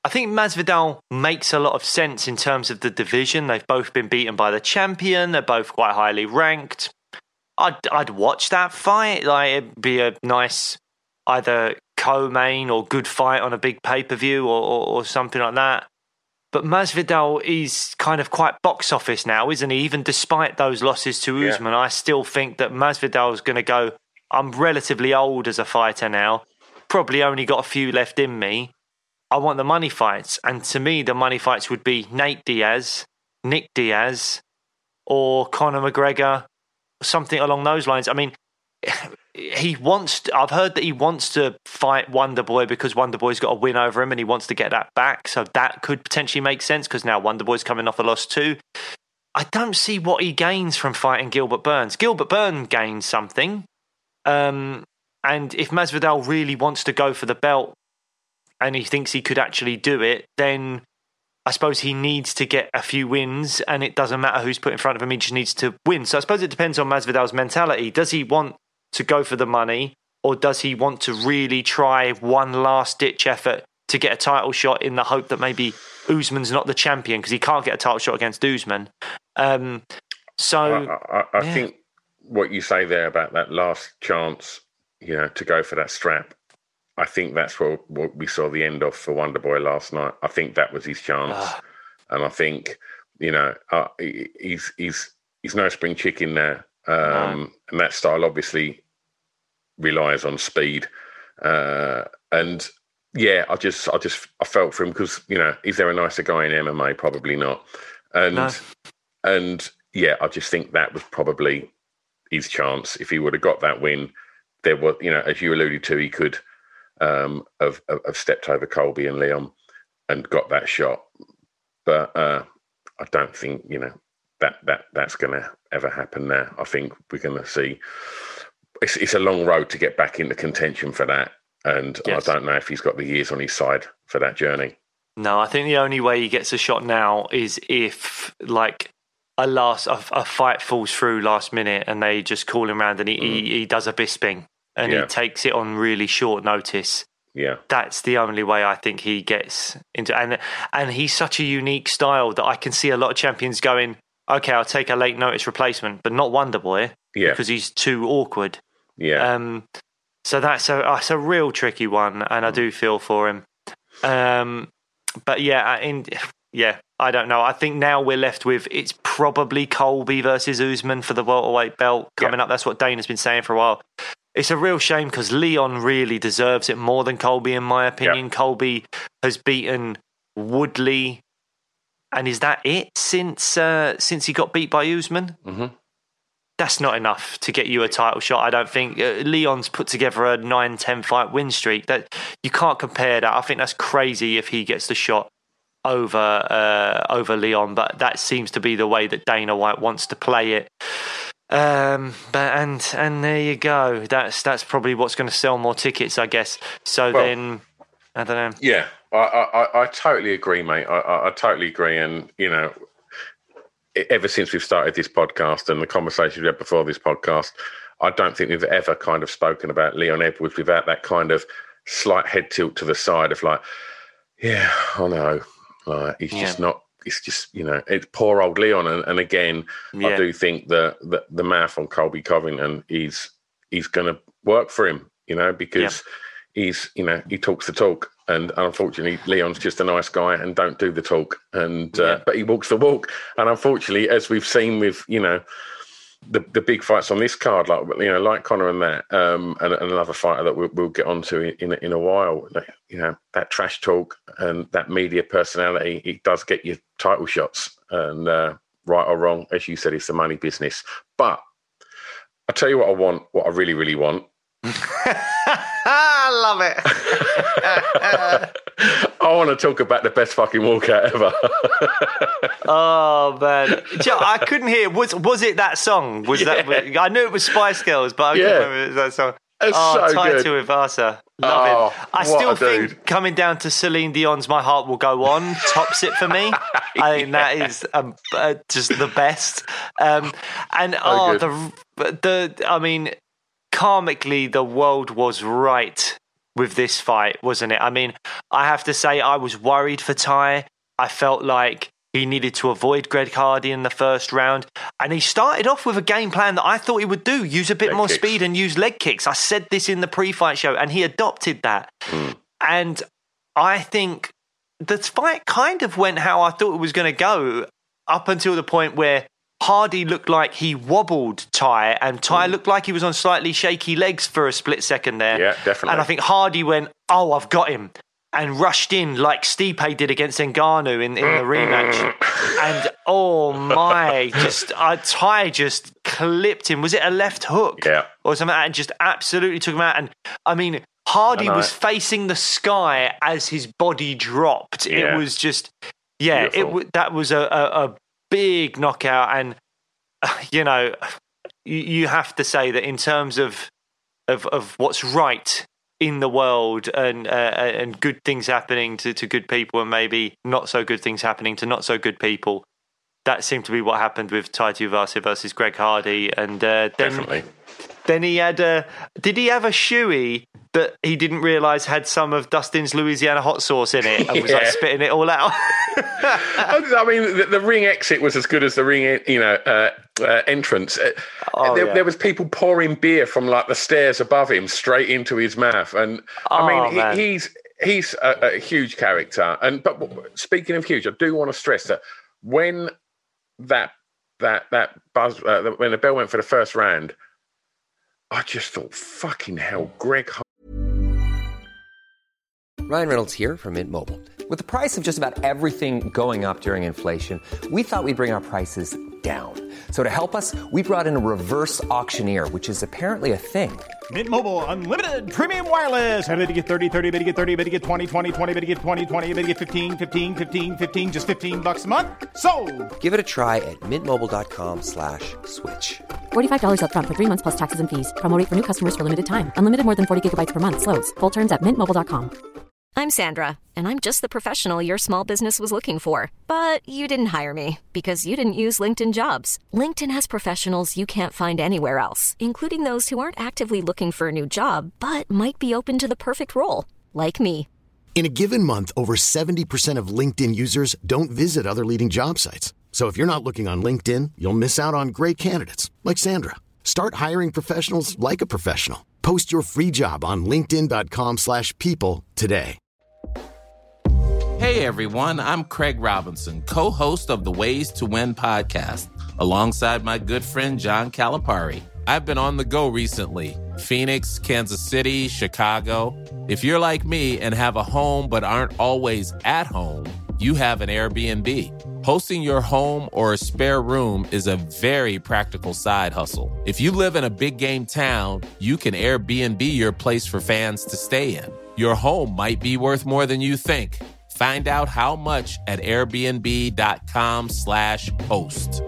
I think Masvidal makes a lot of sense in terms of the division. They've both been beaten by the champion. They're both quite highly ranked. I'd I'd watch that fight. Like, it'd be a nice either co-main or good fight on a big pay-per-view or, or, or something like that. But Masvidal is kind of quite box office now, isn't he? Even despite those losses to Yeah. Usman, I still think that Masvidal's going to go, I'm relatively old as a fighter now, probably only got a few left in me. I want the money fights. And to me, the money fights would be Nate Diaz, Nick Diaz, or Conor McGregor, something along those lines. I mean, he wants to, I've heard that he wants to fight Wonderboy because Wonderboy's got a win over him and he wants to get that back. So that could potentially make sense because now Wonderboy's coming off a loss too. I don't see what he gains from fighting Gilbert Burns. Gilbert Burns gains something. Um, and if Masvidal really wants to go for the belt and he thinks he could actually do it, then I suppose he needs to get a few wins and it doesn't matter who's put in front of him. He just needs to win. So I suppose it depends on Masvidal's mentality. Does he want to go for the money, or does he want to really try one last ditch effort to get a title shot in the hope that maybe Usman's not the champion because he can't get a title shot against Usman? Um, so I, I, I yeah. think what you say there about that last chance, you know, to go for that strap, I think that's what, what we saw the end of for Wonderboy last night. I think that was his chance, uh, and I think, you know, uh, he, he's he's he's no spring chicken there. Um, No. And that style obviously relies on speed. Uh, and yeah, I just, I just, I felt for him because, you know, is there a nicer guy in M M A? Probably not. And, No. and yeah, I just think that was probably his chance. If he would have got that win, there was, you know, as you alluded to, he could um, have, have stepped over Colby and Leon and got that shot. But uh, I don't think, you know, that that that's going to ever happen now. I think we're going to see it's, it's a long road to get back into contention for that, and Yes. I don't know if he's got the years on his side for that journey. No, I think the only way he gets a shot now is if, like, a last a, a fight falls through last minute and they just call him around and he, mm. he, he does a Bisping and Yeah. he takes it on really short notice. Yeah, That's the only way I think he gets into, and and he's such a unique style that I can see a lot of champions going, okay, I'll take a late notice replacement, but not Wonderboy yeah, because he's too awkward. yeah. Um, so that's a that's a real tricky one, and I do feel for him. Um, but yeah, in yeah, I don't know. I think now we're left with it's probably Colby versus Usman for the welterweight belt coming Yeah. up. That's what Dana's been saying for a while. It's a real shame because Leon really deserves it more than Colby, in my opinion. Yeah. Colby has beaten Woodley, and is that it since uh, since he got beat by Usman? Mm-hmm. That's not enough to get you a title shot, I don't think. Uh, Leon's put together a nine ten fight win streak. That you can't compare that. I think that's crazy if he gets the shot over uh, over Leon, but that seems to be the way that Dana White wants to play it. Um, but and and there you go. That's that's probably what's going to sell more tickets, I guess. So Well, then, I don't know. Yeah, I, I, I totally agree, mate. I, I, I totally agree. And, you know, ever since we've started this podcast and the conversation we had before this podcast, I don't think we've ever kind of spoken about Leon Edwards without that kind of slight head tilt to the side of like, yeah, I know. Like, he's Yeah. just not, it's just, you know, it's poor old Leon. And, and again, Yeah. I do think that the, the math on Colby Covington is, he's going to work for him, you know, because he's, you know, he talks the talk. And unfortunately, Leon's just a nice guy and don't do the talk. And uh, Yeah. but he walks the walk. And unfortunately, as we've seen with, you know, the the big fights on this card, like, you know, like Conor and that, um, and, and another fighter that we'll, we'll get onto in in, in a while, you know, that trash talk and that media personality, it does get you title shots. And uh, right or wrong, as you said, it's the money business. But I tell you what I want, what I really, really want. I love it. I want to talk about the best fucking walkout ever. Oh man, Joe, I couldn't hear. Was was it that song? Was Yeah. that? I knew it was Spice Girls, but I Yeah. couldn't remember it was that song. It's oh, so Tied good. to Ivasa. Love Oh, it. I what still a think dude. coming down to Celine Dion's "My Heart Will Go On" tops it for me. I think that is um, uh, just the best. Um, and oh, good. the the I mean, karmically, the world was right with this fight, wasn't it? I mean, I have to say I was worried for Ty. I felt like he needed to avoid Greg Hardy in the first round. And he started off with a game plan that I thought he would do, use a bit leg more kicks. speed and use leg kicks. I said this in the pre-fight show, and he adopted that. Mm. And I think the fight kind of went how I thought it was going to go up until the point where Hardy looked like he wobbled Ty, and Ty mm. looked like he was on slightly shaky legs for a split second there. Yeah, definitely. And I think Hardy went, oh, I've got him, and rushed in like Stipe did against Ngannou in, in the rematch. And, oh, my, just uh, Ty just clipped him. Was it a left hook? Yeah. Or something like that, and just absolutely took him out. And, I mean, Hardy was facing the sky as his body dropped. Yeah. It was just, yeah, Beautiful. it that was a, a, a big knockout. And, uh, you know, you, you have to say that in terms of of, of what's right in the world and uh, and good things happening to, to good people and maybe not so good things happening to not so good people, that seemed to be what happened with Tai Tuivasa versus Greg Hardy. And uh, then, Definitely. Then he had a... Did he have a shoey that he didn't realise had some of Dustin's Louisiana hot sauce in it and yeah. was like spitting it all out? I mean, the, the ring exit was as good as the ring, you know, uh, uh, entrance. Oh, there, yeah. there was people pouring beer from like the stairs above him straight into his mouth, and I oh, mean, he, he's he's a, a huge character. And but speaking of huge, I do want to stress that when that that that buzz uh, when the bell went for the first round, I just thought, fucking hell, Greg. Ryan Reynolds here from Mint Mobile. With the price of just about everything going up during inflation, we thought we'd bring our prices down. So to help us, we brought in a reverse auctioneer, which is apparently a thing. Mint Mobile Unlimited Premium Wireless. How to get thirty, thirty, how to get thirty, how to get twenty, twenty, twenty, how to get twenty, twenty, how to get fifteen, fifteen, fifteen, fifteen, just fifteen bucks a month? Sold! Give it a try at mintmobile.com slash switch. forty-five dollars up front for three months plus taxes and fees. Promo rate for new customers for limited time. Unlimited more than forty gigabytes per month. Slows full terms at mint mobile dot com. I'm Sandra, and I'm just the professional your small business was looking for. But you didn't hire me because you didn't use LinkedIn Jobs. LinkedIn has professionals you can't find anywhere else, including those who aren't actively looking for a new job, but might be open to the perfect role, like me. In a given month, over seventy percent of LinkedIn users don't visit other leading job sites. So if you're not looking on LinkedIn, you'll miss out on great candidates like Sandra. Start hiring professionals like a professional. Post your free job on linkedin.com slash people today. Hey everyone, I'm Craig Robinson, co-host of the Ways to Win podcast, alongside my good friend John Calipari. I've been on the go recently. Phoenix, Kansas City, Chicago. If you're like me and have a home but aren't always at home, you have an Airbnb. Hosting your home or a spare room is a very practical side hustle. If you live in a big game town, you can Airbnb your place for fans to stay in. Your home might be worth more than you think. Find out how much at airbnb.com slash host.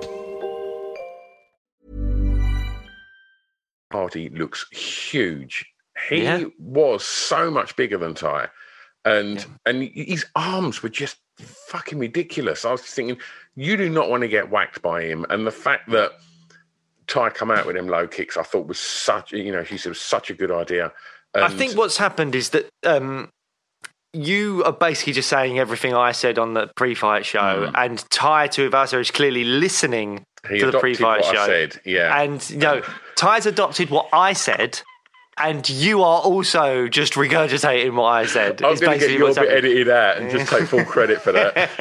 Hardy looks huge. He yeah. was so much bigger than Ty. And yeah. and his arms were just fucking ridiculous. I was thinking, you do not want to get whacked by him. And the fact that Ty come out with them low kicks, I thought was such, you know, he said was such a good idea. And I think what's happened is that um, you are basically just saying everything I said on the pre-fight show, mm. and Tai Tuivasa is clearly listening he to the pre-fight what show. I said, yeah. And you know, Ty's adopted what I said, and you are also just regurgitating what I said. I'm going to get your bit edited out and just take full credit for that.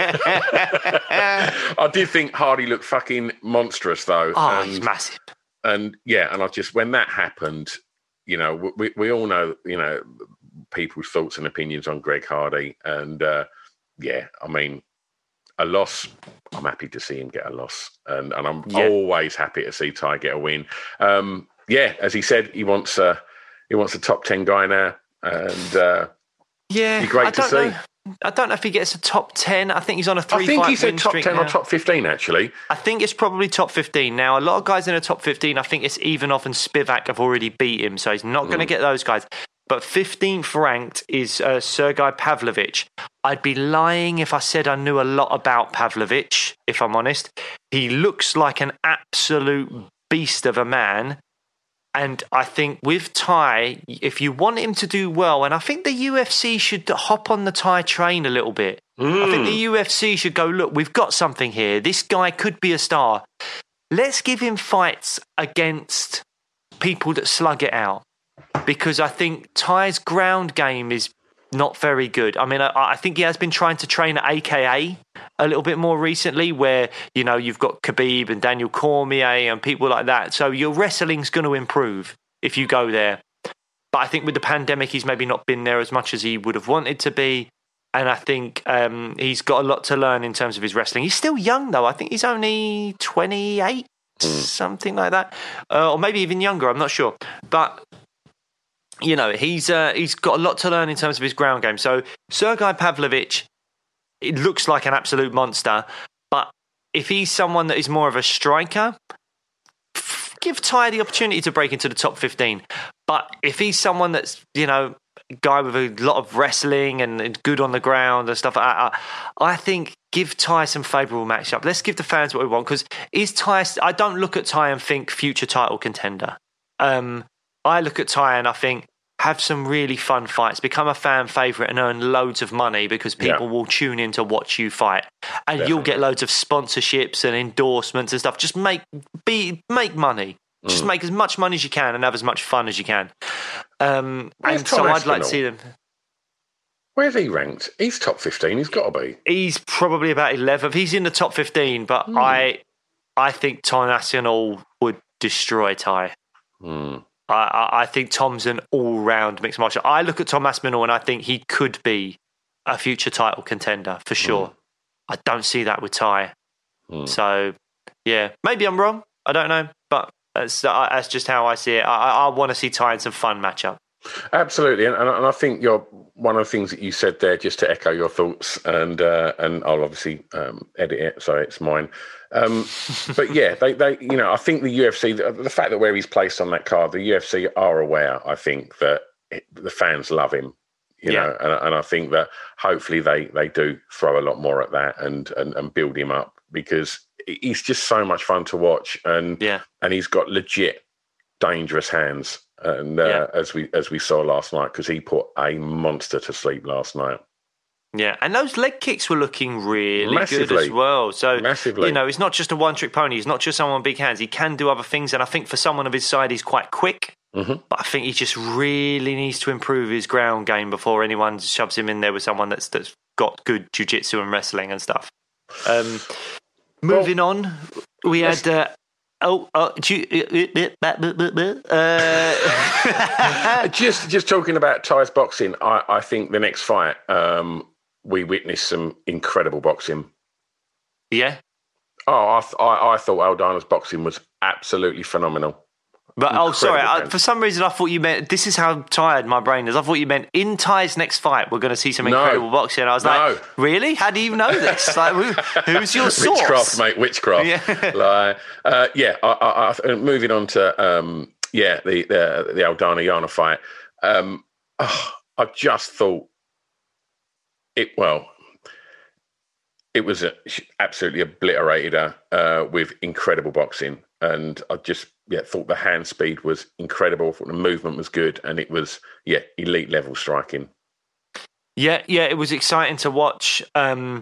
I did think Hardy looked fucking monstrous, though. Oh, and, he's massive. And yeah, and I just, when that happened, you know, we we all know, you know, people's thoughts and opinions on Greg Hardy. And uh, yeah, I mean, a loss, I'm happy to see him get a loss. And, and I'm yeah. always happy to see Ty get a win. Um, yeah, as he said, he wants uh, he wants a top ten guy now. And uh, yeah, be great I to don't see. Know. I don't know if he gets a top ten. I think he's on a three. I think fight he said win top streak ten now. or top fifteen, actually. I think it's probably top fifteen. Now, a lot of guys in the top fifteen, I think it's Ivanov and Spivak have already beat him, so he's not going to Mm. get those guys. But fifteenth ranked is uh, Sergei Pavlovich. I'd be lying if I said I knew a lot about Pavlovich, if I'm honest. He looks like an absolute beast of a man. And I think with Tai, if you want him to do well, and I think the U F C should hop on the Tai train a little bit. Mm. I think the U F C should go, look, we've got something here. This guy could be a star. Let's give him fights against people that slug it out. Because I think Tai's ground game is not very good. I mean, I, I think he has been trying to train at A K A a little bit more recently, where, you know, you've got Khabib and Daniel Cormier and people like that. So your wrestling's going to improve if you go there. But I think with the pandemic, he's maybe not been there as much as he would have wanted to be. And I think um, he's got a lot to learn in terms of his wrestling. He's still young, though. I think he's only twenty-eight, mm. something like that. Uh, or maybe even younger, I'm not sure. But, you know, he's uh, he's got a lot to learn in terms of his ground game. So Sergei Pavlovich, it looks like an absolute monster. But if he's someone that is more of a striker, give Tai the opportunity to break into the top fifteen. But if he's someone that's, you know, a guy with a lot of wrestling and good on the ground and stuff, I, I, I think give Tai some favourable matchup. Let's give the fans what we want. Because is Tai? I don't look at Tai and think future title contender. Um, I look at Tai and I think have some really fun fights, become a fan favourite and earn loads of money because people yeah. will tune in to watch you fight. And Definitely. You'll get loads of sponsorships and endorsements and stuff. Just make be make money. Mm. Just make as much money as you can and have as much fun as you can. Um, and so I'd like to see them. Where's he ranked? He's top fifteen. He's got to be. He's probably about eleventh. He's in the top fifteen, but mm. I I think Tom Aspinall would destroy Tai. Mm. I, I think Tom's an all-round mixed martial. I look at Tom Aspinall and I think he could be a future title contender for sure. Mm. I don't see that with Tai. Mm. So, yeah, maybe I'm wrong. I don't know, but that's, uh, that's just how I see it. I, I want to see Tai in some fun matchup. Absolutely, and, and I think you're one of the things that you said there, just to echo your thoughts, and uh, and I'll obviously um, edit it, so it's mine. Um, but yeah, they, they, you know, I think the U F C, the, the fact that where he's placed on that card, the U F C are aware, I think, that it, the fans love him, you yeah. know, and, and I think that hopefully they, they do throw a lot more at that and, and, and build him up, because he's just so much fun to watch, and yeah. and he's got legit dangerous hands, and uh, yeah. as we as we saw last night, because he put a monster to sleep last night. Yeah, and those leg kicks were looking really Massively. good as well. So, Massively. you know, he's not just a one-trick pony. He's not just someone with big hands. He can do other things, and I think for someone of his side, he's quite quick. Mm-hmm. But I think he just really needs to improve his ground game before anyone shoves him in there with someone that's that's got good jiu-jitsu and wrestling and stuff. Um, moving well, on, we had... Uh, Oh, oh uh... just just talking about Tai's boxing, I, I think the next fight, um, we witnessed some incredible boxing. Yeah. Oh, I, th- I, I thought Aldana's boxing was absolutely phenomenal. But incredible, oh, sorry. I, for some reason, I thought you meant, this is how tired my brain is. I thought you meant in Tai's next fight, we're going to see some incredible no. boxing. And I was no. like, really? How do you know this? Like, who, who's your source? Witchcraft, mate. Witchcraft. Yeah. like, uh, yeah. I, I, I, moving on to um, yeah the the, the Aldana Yana fight. Um, oh, I just thought it. Well, it was a, absolutely obliterated her uh, with incredible boxing, and I just. Yeah, thought the hand speed was incredible. Thought the movement was good, and it was yeah elite level striking. Yeah, yeah, it was exciting to watch. Um,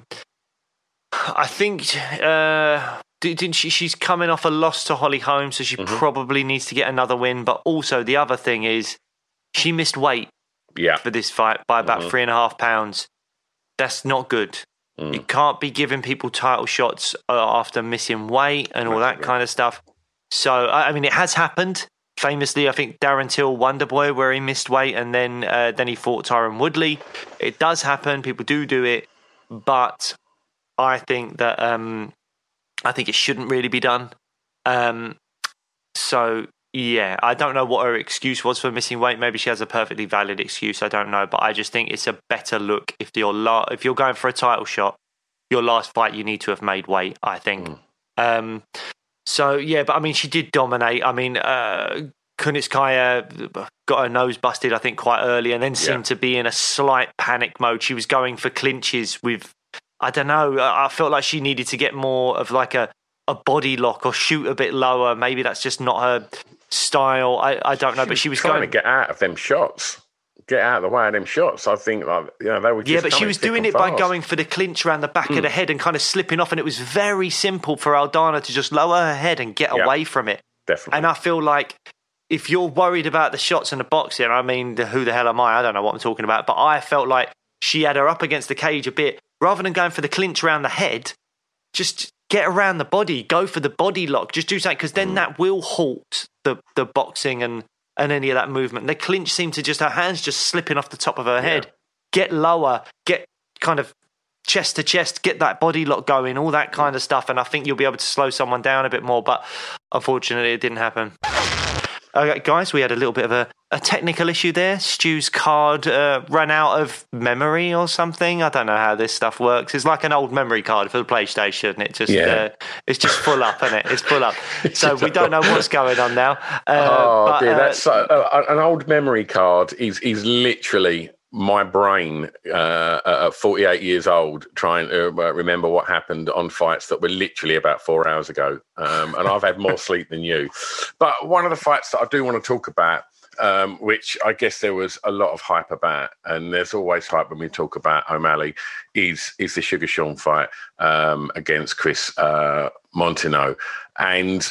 I think uh, didn't she? She's coming off a loss to Holly Holm, so she mm-hmm. probably needs to get another win. But also the other thing is she missed weight. Yeah. For this fight by about mm-hmm. three and a half pounds. That's not good. Mm. You can't be giving people title shots uh, after missing weight and all that kind of stuff. So, I mean, it has happened. Famously, I think Darren Till Wonderboy, where he missed weight and then uh, then he fought Tyron Woodley. It does happen. People do do it. But I think that um, I think it shouldn't really be done. Um, so, yeah, I don't know what her excuse was for missing weight. Maybe she has a perfectly valid excuse. I don't know. But I just think it's a better look if you're, la- if you're going for a title shot, your last fight, you need to have made weight, I think. Mm. Um So, yeah, but I mean, she did dominate. I mean, uh, Kunitskaya got her nose busted, I think, quite early and then seemed yeah. to be in a slight panic mode. She was going for clinches with, I don't know, I felt like she needed to get more of like a, a body lock or shoot a bit lower. Maybe that's just not her style. I, I don't know, she but she was trying going to get out of them shots. Get out of the way of them shots. I think, like, you know, they were just yeah, but she was doing it by fast. going for the clinch around the back mm. of the head and kind of slipping off, and it was very simple for Aldana to just lower her head and get yeah, away from it. Definitely. And I feel like if you're worried about the shots in the boxing, I mean, who the hell am I? I don't know what I'm talking about, but I felt like she had her up against the cage a bit. Rather than going for the clinch around the head, just get around the body, go for the body lock, just do something, because then mm. that will halt the, the boxing and and any of that movement. The clinch seemed to just, her hands just slipping off the top of her head. Yeah. Get lower, get kind of chest to chest, get that body lock going, all that kind of stuff. And I think you'll be able to slow someone down a bit more. But unfortunately, it didn't happen. Okay, guys, we had a little bit of a, a technical issue there. Stu's card uh, ran out of memory or something. I don't know how this stuff works. It's like an old memory card for the PlayStation. It just yeah. uh, it's just full up, isn't it? It's full up. So we don't know what's going on now. Uh, oh but, dear, uh, that's uh, uh, an old memory card. Is is literally my brain uh, at forty-eight years old trying to uh, remember what happened on fights that were literally about four hours ago. Um, and I've had more sleep than you. But one of the fights that I do want to talk about, um, which I guess there was a lot of hype about, and there's always hype when we talk about O'Malley, is is the Sugar Sean fight um, against Chris uh, Monteneau. And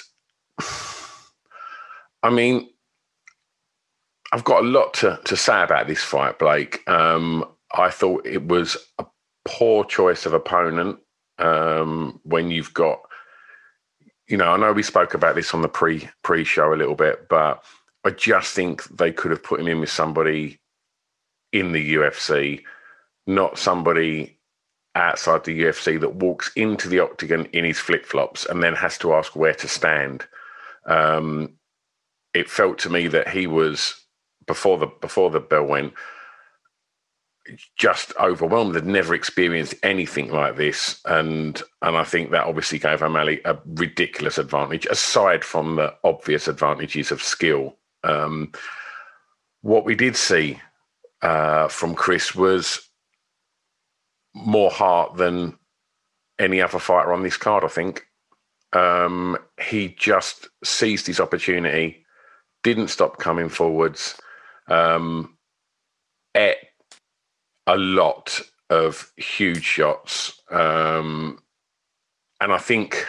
I mean, I've got a lot to, to say about this fight, Blake. Um, I thought it was a poor choice of opponent um, when you've got, you know, I know we spoke about this on the pre, pre-show a little bit, but I just think they could have put him in with somebody in the U F C, not somebody outside the U F C that walks into the octagon in his flip-flops and then has to ask where to stand. Um, it felt to me that he was... Before the before the bell went, just overwhelmed. They'd never experienced anything like this, and and I think that obviously gave O'Malley a ridiculous advantage. Aside from the obvious advantages of skill, um, what we did see uh, from Chris was more heart than any other fighter on this card. I think um, he just seized his opportunity, didn't stop coming forwards. Um, ate a lot of huge shots. Um, and I think,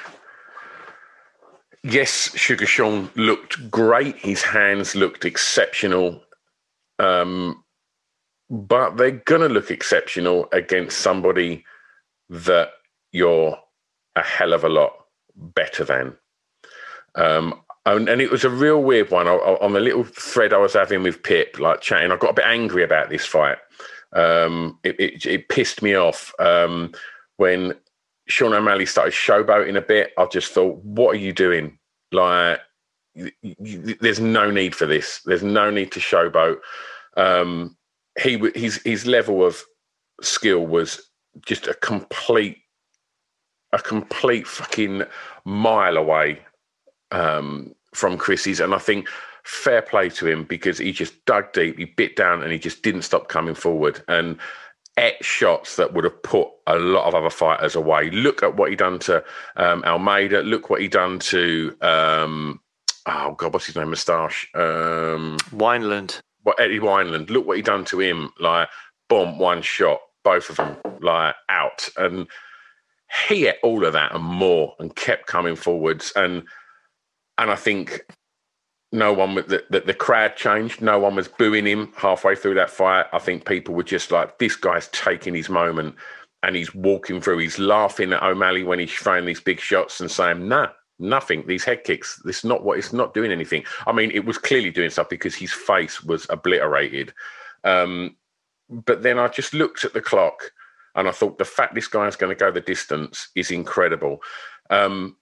yes, Sugar Sean looked great. His hands looked exceptional. Um, but they're going to look exceptional against somebody that you're a hell of a lot better than. Um, And, and it was a real weird one. I, I, on the little thread I was having with Pip, like chatting, I got a bit angry about this fight. Um, it, it, it pissed me off. Um, when Sean O'Malley started showboating a bit, I just thought, what are you doing? Like, you, you, there's no need for this. There's no need to showboat. Um, he his his level of skill was just a complete, a complete fucking mile away um, from Chrissy's, and I think fair play to him because he just dug deep, he bit down, and he just didn't stop coming forward and ate shots that would have put a lot of other fighters away. Look at what he done to um, Almeida. Look what he done to um, oh god, what's his name? Moustache um, Wineland. What Eddie Wineland? Look what he done to him. Like, boom, one shot, both of them like out, and he ate all of that and more, and kept coming forwards. And and I think no one the, the the crowd changed. No one was booing him halfway through that fight. I think people were just like, this guy's taking his moment and he's walking through. He's laughing at O'Malley when he's throwing these big shots and saying, nah, nothing. These head kicks, this is not what, it's not doing anything. I mean, it was clearly doing stuff because his face was obliterated. Um, but then I just looked at the clock and I thought the fact this guy's going to go the distance is incredible. Um,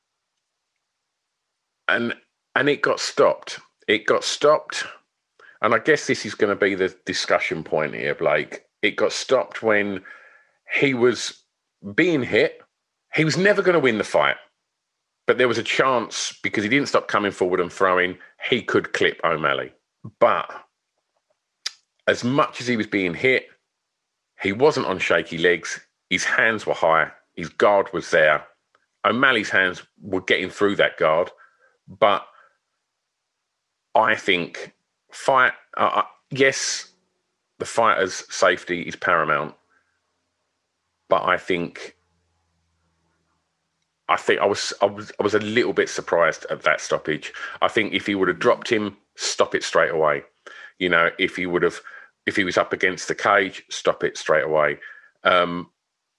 and and it got stopped. It got stopped. And I guess this is going to be the discussion point here, Blake. It got stopped when he was being hit. He was never going to win the fight. But there was a chance, because he didn't stop coming forward and throwing, he could clip O'Malley. But as much as he was being hit, he wasn't on shaky legs. His hands were high. His guard was there. O'Malley's hands were getting through that guard. But I think fight. Uh, yes, the fighter's safety is paramount, but I think. I think I was, I was I was a little bit surprised at that stoppage. I think if he would have dropped him, stop it straight away. You know, if he would have, if he was up against the cage, stop it straight away. Um,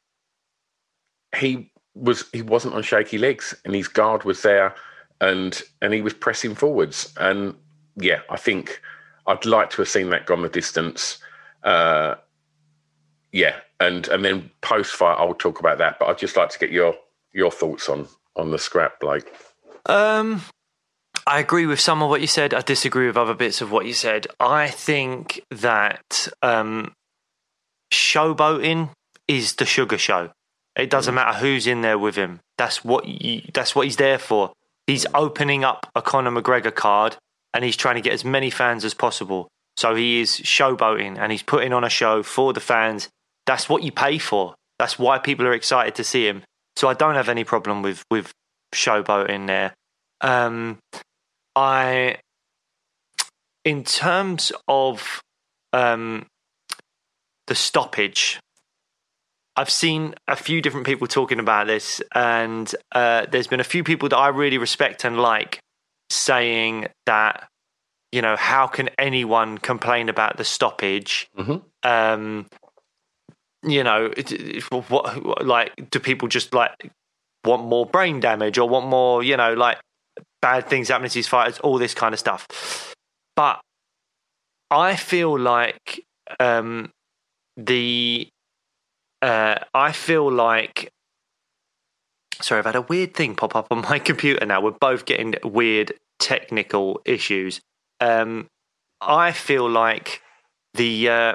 he was he wasn't on shaky legs, and his guard was there, and and he was pressing forwards. And yeah, I think I'd like to have seen that gone the distance. Uh, yeah, and and then post fight, I'll talk about that. But I'd just like to get your. Your thoughts on, on the scrap, Blake? Um, I agree with some of what you said. I disagree with other bits of what you said. I think that um, showboating is the sugar show. It doesn't matter who's in there with him. That's what you, that's what he's there for. He's opening up a Conor McGregor card, and he's trying to get as many fans as possible. So he is showboating, and he's putting on a show for the fans. That's what you pay for. That's why people are excited to see him. So I don't have any problem with, with showboating there. Um, I, in terms of um, the stoppage, I've seen a few different people talking about this, and uh, there's been a few people that I really respect and like saying that, you know, how can anyone complain about the stoppage? Mm-hmm. Um, You know, what like do people just like want more brain damage or want more, you know, like bad things happening to these fighters, all this kind of stuff. But I feel like um, the uh, I feel like sorry, I've had a weird thing pop up on my computer now. We're both getting weird technical issues. Um, I feel like the uh,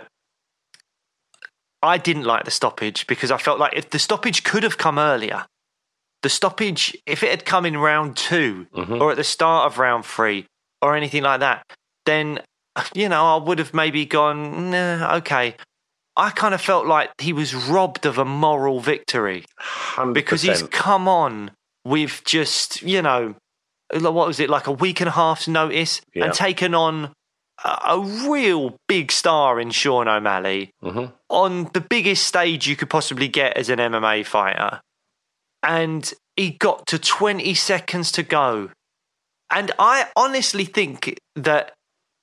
I didn't like the stoppage because I felt like if the stoppage could have come earlier, the stoppage, if it had come in round two mm-hmm. or at the start of round three or anything like that, then, you know, I would have maybe gone, nah, okay. I kind of felt like he was robbed of a moral victory one hundred percent. Because he's come on with just, you know, what was it, like a week and a half's notice yeah. and taken on a real big star in Sean O'Malley mm-hmm. on the biggest stage you could possibly get as an M M A fighter. And he got to twenty seconds to go. And I honestly think that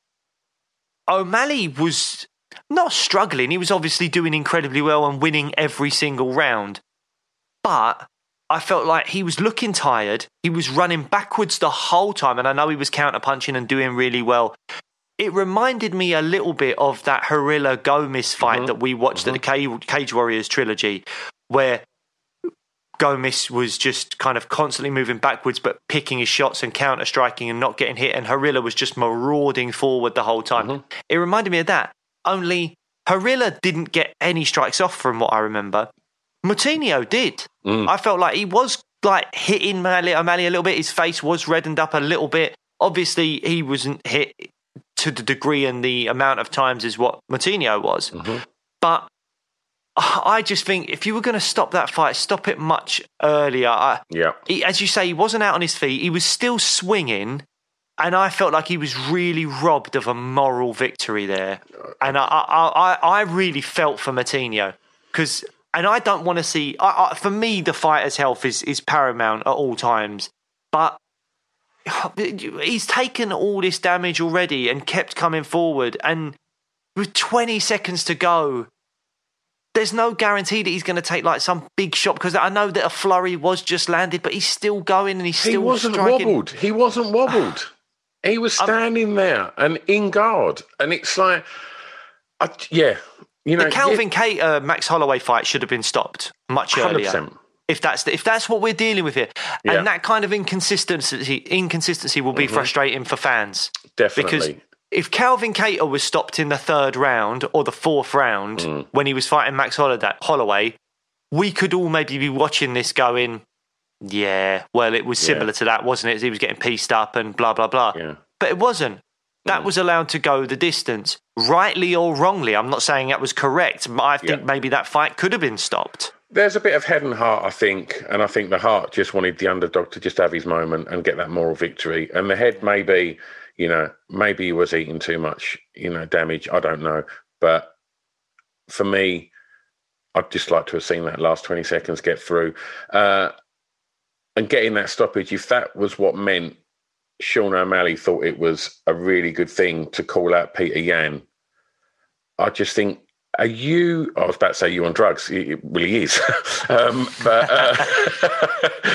O'Malley was not struggling. He was obviously doing incredibly well and winning every single round. But I felt like he was looking tired. He was running backwards the whole time. And I know he was counterpunching and doing really well. It reminded me a little bit of that Harila Gomis fight mm-hmm. that we watched mm-hmm. at the Cage Warriors trilogy, where Gomis was just kind of constantly moving backwards but picking his shots and counter-striking and not getting hit, and Harila was just marauding forward the whole time. Mm-hmm. It reminded me of that, only Harila didn't get any strikes off from what I remember. Moutinho did. Mm. I felt like he was like hitting O'Malley a little bit. His face was reddened up a little bit. Obviously, he wasn't hit to the degree and the amount of times as what Moutinho was. Mm-hmm. But I just think if you were going to stop that fight, stop it much earlier. I, yeah. He, as you say, he wasn't out on his feet. He was still swinging. And I felt like he was really robbed of a moral victory there. And I I, I, I really felt for Moutinho. Because, and I don't want to see, I, I, for me, the fighter's health is, is paramount at all times. But he's taken all this damage already and kept coming forward. And with twenty seconds to go, there's no guarantee that he's going to take like some big shot, because I know that a flurry was just landed, but he's still going and he's still He wasn't striking. wobbled. He wasn't wobbled. He was standing um, there and in guard. And it's like, I, yeah. You know, the Calvin yeah. Kattar Max Holloway fight should have been stopped much earlier. one hundred percent. If that's the, if that's what we're dealing with here, yeah. and that kind of inconsistency inconsistency will be mm-hmm. frustrating for fans. Definitely. Because if Calvin Kattar was stopped in the third round or the fourth round mm. when he was fighting Max Holloway, we could all maybe be watching this going, yeah, well, it was similar yeah. to that, wasn't it? He was getting pieced up and blah, blah, blah. Yeah. But it wasn't. That mm. was allowed to go the distance, rightly or wrongly. I'm not saying that was correct, but I think yeah. maybe that fight could have been stopped. There's a bit of head and heart, I think, and I think the heart just wanted the underdog to just have his moment and get that moral victory. And the head maybe, You know, maybe he was eating too much, you know, damage. I don't know. But for me, I'd just like to have seen that last twenty seconds get through. Uh, and getting that stoppage, if that was what meant Sean O'Malley thought it was a really good thing to call out Peter Yan, I just think, are you, I was about to say you on drugs. It really is. um, but... Uh,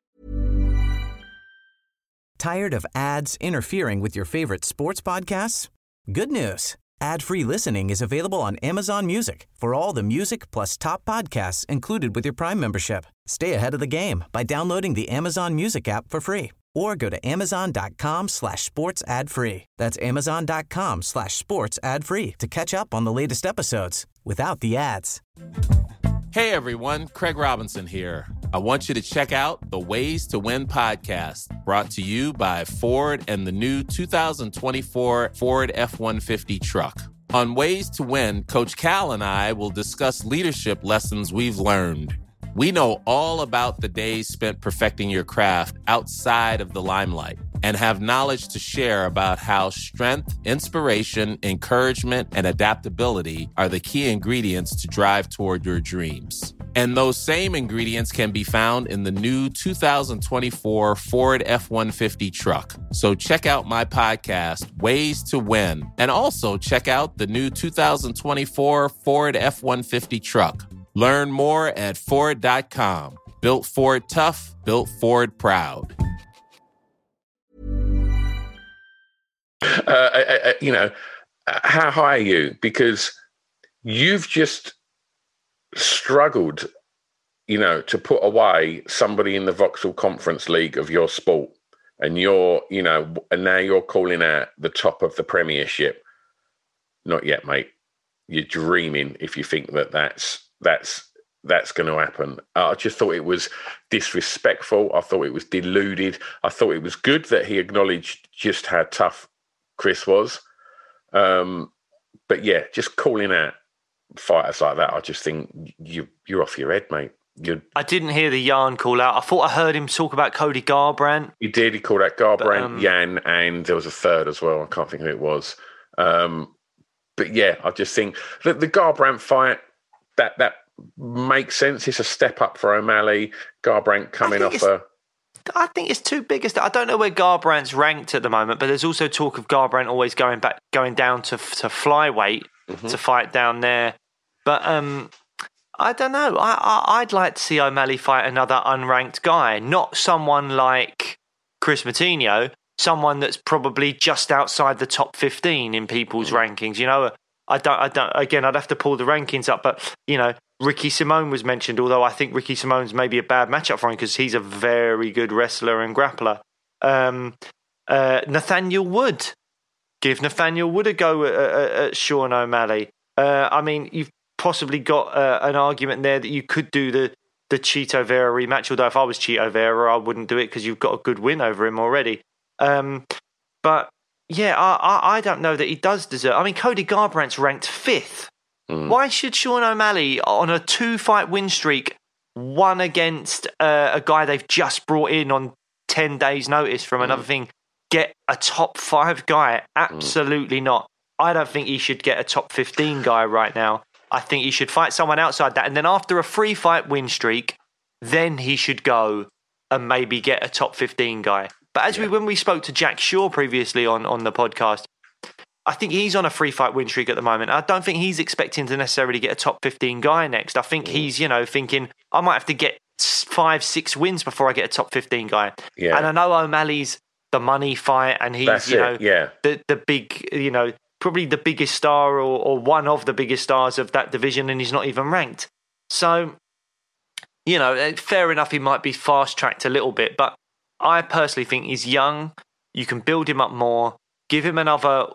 Tired of ads interfering with your favorite sports podcasts? Good news. Ad-free listening is available on Amazon Music for all the music plus top podcasts included with your Prime membership. Stay ahead of the game by downloading the Amazon Music app for free or go to amazon.com slash sports ad free. That's amazon.com slash sports ad free to catch up on the latest episodes without the ads. Hey everyone, Craig Robinson here. I want you to check out the Ways to Win podcast, brought to you by Ford and the new two thousand twenty-four Ford F one fifty truck. On Ways to Win, Coach Cal and I will discuss leadership lessons we've learned. We know all about the days spent perfecting your craft outside of the limelight and have knowledge to share about how strength, inspiration, encouragement, and adaptability are the key ingredients to drive toward your dreams. And those same ingredients can be found in the new two thousand twenty-four Ford F one fifty truck. So check out my podcast, Ways to Win, and also check out the new two thousand twenty-four Ford F one fifty truck. Learn more at Ford dot com. Built Ford tough, built Ford proud. Uh, I, I, you know, how high are you? Because you've just struggled, you know, to put away somebody in the Vauxhall Conference League of your sport, and you're, you know, and now you're calling out the top of the Premiership. Not yet, mate. You're dreaming if you think that that's that's that's going to happen. Uh, I just thought it was disrespectful. I thought it was deluded. I thought it was good that he acknowledged just how tough Chris was. Um, but yeah, just calling out fighters like that, I just think you, you're off your head, mate. You're... I didn't hear the Yan call out. I thought I heard him talk about Cody Garbrandt. He did. He called out Garbrandt, but, um... Yan, and there was a third as well. I can't think who it was. Um, but yeah, I just think that the Garbrandt fight, that that makes sense. It's a step up for O'Malley. Garbrandt coming off a... I think it's too big a step. I don't know where Garbrandt's ranked at the moment, but there's also talk of Garbrandt always going back, going down to to flyweight mm-hmm. to fight down there. But um, I don't know. I, I I'd like to see O'Malley fight another unranked guy, not someone like Chris Moutinho, someone that's probably just outside the top fifteen in people's mm. rankings. You know, I don't. I don't. Again, I'd have to pull the rankings up, but you know. Ricky Simone was mentioned, although I think Ricky Simone's maybe a bad matchup for him because he's a very good wrestler and grappler. Um, uh, Nathaniel Wood. Give Nathaniel Wood a go at, at, at Sean O'Malley. Uh, I mean, you've possibly got uh, an argument there that you could do the, the Chito Vera rematch, although if I was Chito Vera, I wouldn't do it because you've got a good win over him already. Um, but, yeah, I, I, I don't know that he does deserve... I mean, Cody Garbrandt's ranked fifth. Mm. Why should Sean O'Malley, on a two-fight win streak, one against uh, a guy they've just brought in on ten days' notice from another mm. thing, get a top five guy? Absolutely mm. not. I don't think he should get a top fifteen guy right now. I think he should fight someone outside that. And then after a three-fight win streak, then he should go and maybe get a top fifteen guy. But as yeah. we when we spoke to Jack Shaw previously on, on the podcast, I think he's on a three-fight win streak at the moment. I don't think he's expecting to necessarily get a top fifteen guy next. I think he's, you know, thinking, I might have to get five, six wins before I get a top fifteen guy. Yeah. And I know O'Malley's the money fight, and he's, That's you know, yeah. the the big, you know, probably the biggest star or, or one of the biggest stars of that division, and he's not even ranked. So, you know, fair enough, he might be fast-tracked a little bit, but I personally think he's young. You can build him up more, give him another...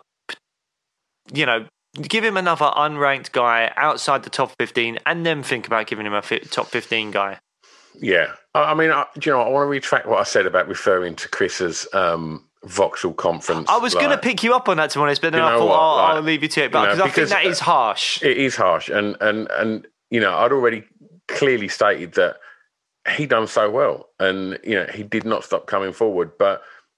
You know, give him another unranked guy outside the top fifteen and then think about giving him a top fifteen guy. Yeah. I mean, I, do you know, I want to retract what I said about referring to Chris's um, Vauxhall Conference. I was like, going to pick you up on that, to be honest, but then I thought what, I'll, like, I'll leave you to it. But you know, I think that is harsh. It is harsh. And, and, and, you know, I'd already clearly stated that he done so well. And, you know, he did not stop coming forward. But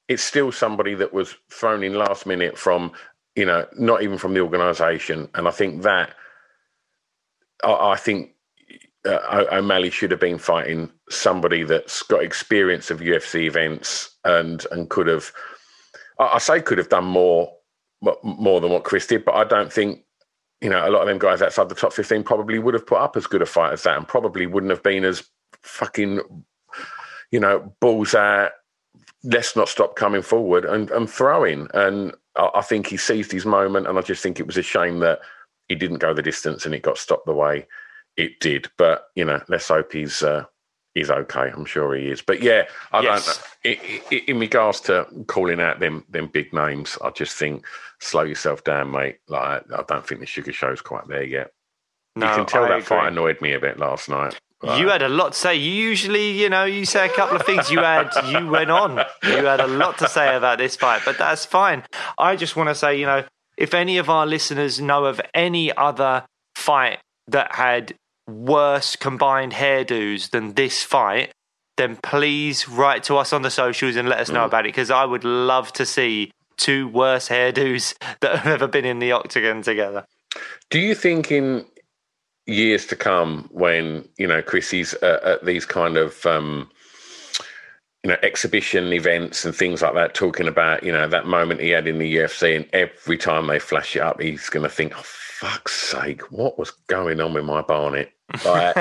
it's still somebody that was thrown in last minute from, you know, not even from the organisation. And I think that, I, I think uh, O'Malley should have been fighting somebody that's got experience of U F C events and and could have, I, I say could have done more, more than what Chris did, but I don't think, you know, a lot of them guys outside the top fifteen probably would have put up as good a fight as that and probably wouldn't have been as fucking, you know, balls out, let's not stop coming forward and, and throwing. And I, I think he seized his moment, and I just think it was a shame that he didn't go the distance and it got stopped the way it did. But, you know, let's hope he's uh, he's okay. I'm sure he is. But, yeah, I yes. don't know. In, in regards to calling out them them big names, I just think, slow yourself down, mate. Like, I don't think the Sugar Show's quite there yet. No, you can tell I that agree. Fight annoyed me a bit last night. Right. You had a lot to say. You usually, you know, you say a couple of things. You had, you went on. You had a lot to say about this fight, but that's fine. I just want to say, you know, if any of our listeners know of any other fight that had worse combined hairdos than this fight, then please write to us on the socials and let us know mm. about it, because I would love to see two worse hairdos that have ever been in the octagon together. Do you think in years to come, when, you know, Chrissy's uh, at these kind of um, you know, exhibition events and things like that, talking about, you know, that moment he had in the U F C, and every time they flash it up, he's going to think, oh, fuck's sake, what was going on with my Barnett? Like,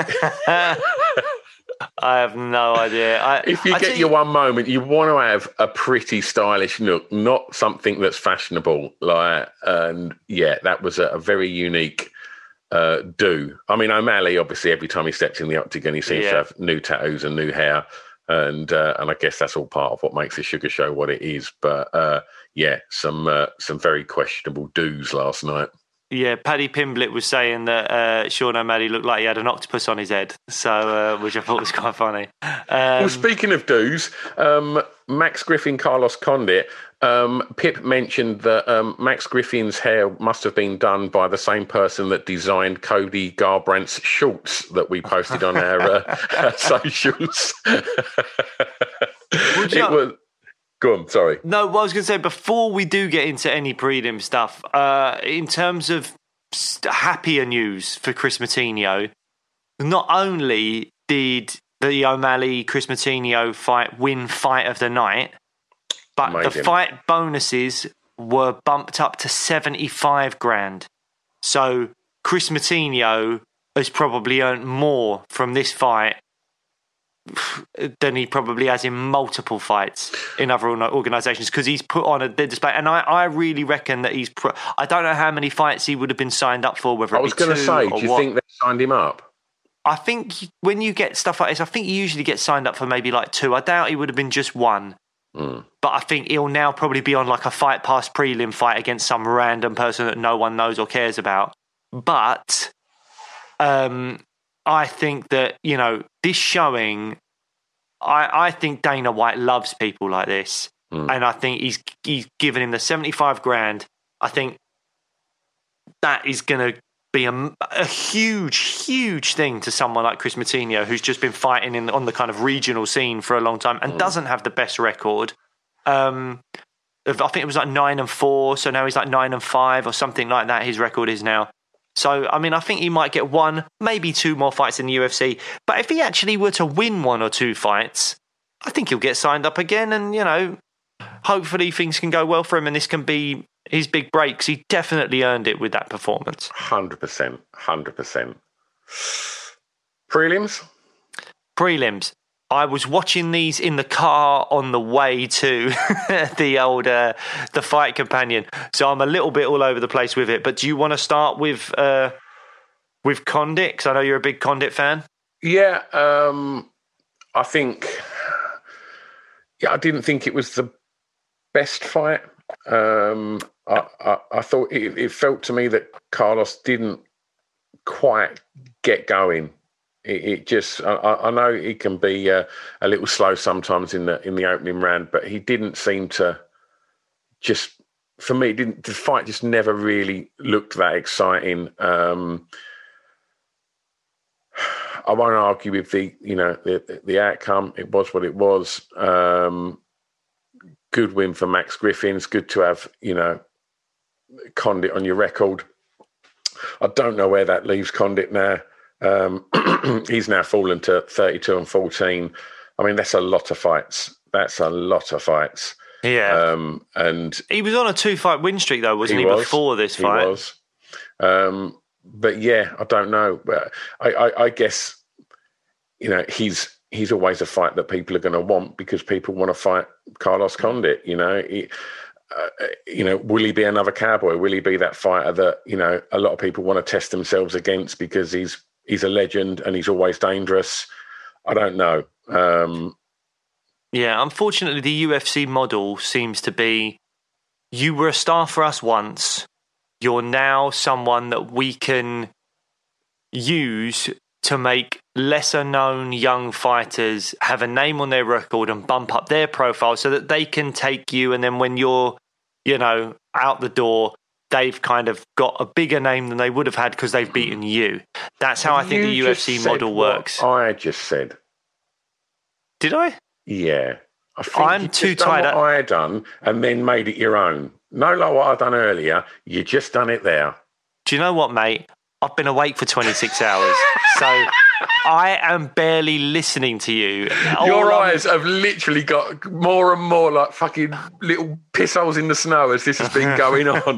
I have no idea. I, if you I get your you... one moment, you want to have a pretty stylish look, not something that's fashionable. Like, and yeah, that was a, a very unique uh, do. I mean, O'Malley, obviously, every time he steps in the octagon, he seems yeah. to have new tattoos and new hair. And uh, and I guess that's all part of what makes the Sugar Show what it is. But uh, yeah, some uh, some very questionable do's last night. Yeah, Paddy Pimblett was saying that uh, Sean O'Malley looked like he had an octopus on his head, so uh, which I thought was quite funny. Um, well, speaking of do's, um, Max Griffin, Carlos Condit, um, Pip mentioned that um, Max Griffin's hair must have been done by the same person that designed Cody Garbrandt's shorts that we posted on our, uh, our socials. It know- was... Go on, sorry. No, what I was going to say, before we do get into any prelim stuff, uh, in terms of happier news for Chris Moutinho, not only did the O'Malley-Chris Moutinho fight win fight of the night, but Amazing. The fight bonuses were bumped up to seventy-five grand. So Chris Moutinho has probably earned more from this fight than he probably has in multiple fights in other organisations, because he's put on a display. And I, I really reckon that he's... Pro- I don't know how many fights he would have been signed up for, whether it I was going to say, do you what. think they signed him up? I think when you get stuff like this, I think you usually get signed up for maybe like two. I doubt he would have been just one. Mm. But I think he'll now probably be on like a fight past prelim fight against some random person that no one knows or cares about. But um, I think that, you know, this showing... I, I think Dana White loves people like this, mm. and I think he's he's given him the seventy-five grand. I think that is going to be a, a huge, huge thing to someone like Chris Moutinho, who's just been fighting in on the kind of regional scene for a long time and mm. doesn't have the best record. Um, I think it was like nine and four, so now he's like nine and five or something like that. His record is now. So, I mean, I think he might get one, maybe two more fights in the U F C. But if he actually were to win one or two fights, I think he'll get signed up again. And, you know, hopefully things can go well for him and this can be his big break, 'cause he definitely earned it with that performance. one hundred percent. one hundred percent. Prelims? Prelims. I was watching these in the car on the way to the old uh, the Fight Companion, so I'm a little bit all over the place with it. But do you want to start with uh, with Condit? Because I know you're a big Condit fan. Yeah, um, I think. Yeah, I didn't think it was the best fight. Um, I, I, I thought it, it felt to me that Carlos didn't quite get going. It, it just, I, I know he can be uh, a little slow sometimes in the in the opening round, but he didn't seem to just, for me, didn't the fight just never really looked that exciting. Um, I won't argue with the, you know, the the outcome. It was what it was. Um, good win for Max Griffin. It's good to have, you know, Condit on your record. I don't know where that leaves Condit now. Um, he's now fallen to thirty-two and fourteen. I mean, that's a lot of fights. That's a lot of fights. Yeah. Um, and he was on a two-fight win streak, though, wasn't he, he was, before this fight? He was. Um, but, yeah, I don't know. But I, I, I guess, you know, he's he's always a fight that people are going to want because people want to fight Carlos Condit, you know. He, uh, you know, will he be another cowboy? Will he be that fighter that, you know, a lot of people want to test themselves against because he's he's a legend and he's always dangerous? I don't know. Um Yeah, unfortunately, the U F C model seems to be, you were a star for us once, you're now someone that we can use to make lesser-known young fighters have a name on their record and bump up their profile so that they can take you, and then when you're, you know, out the door, they've kind of got a bigger name than they would have had because they've beaten you. That's how I think You the U F C just said model what works. I just said. Did I? Yeah. I think I'm you too just done tired. what I had done and then made it your own. No, like what I've done earlier. You just done it there. Do you know what, mate? I've been awake for twenty-six hours, so I am barely listening to you. Your All eyes I'm... have literally got more and more like fucking little piss holes in the snow as this has been going on.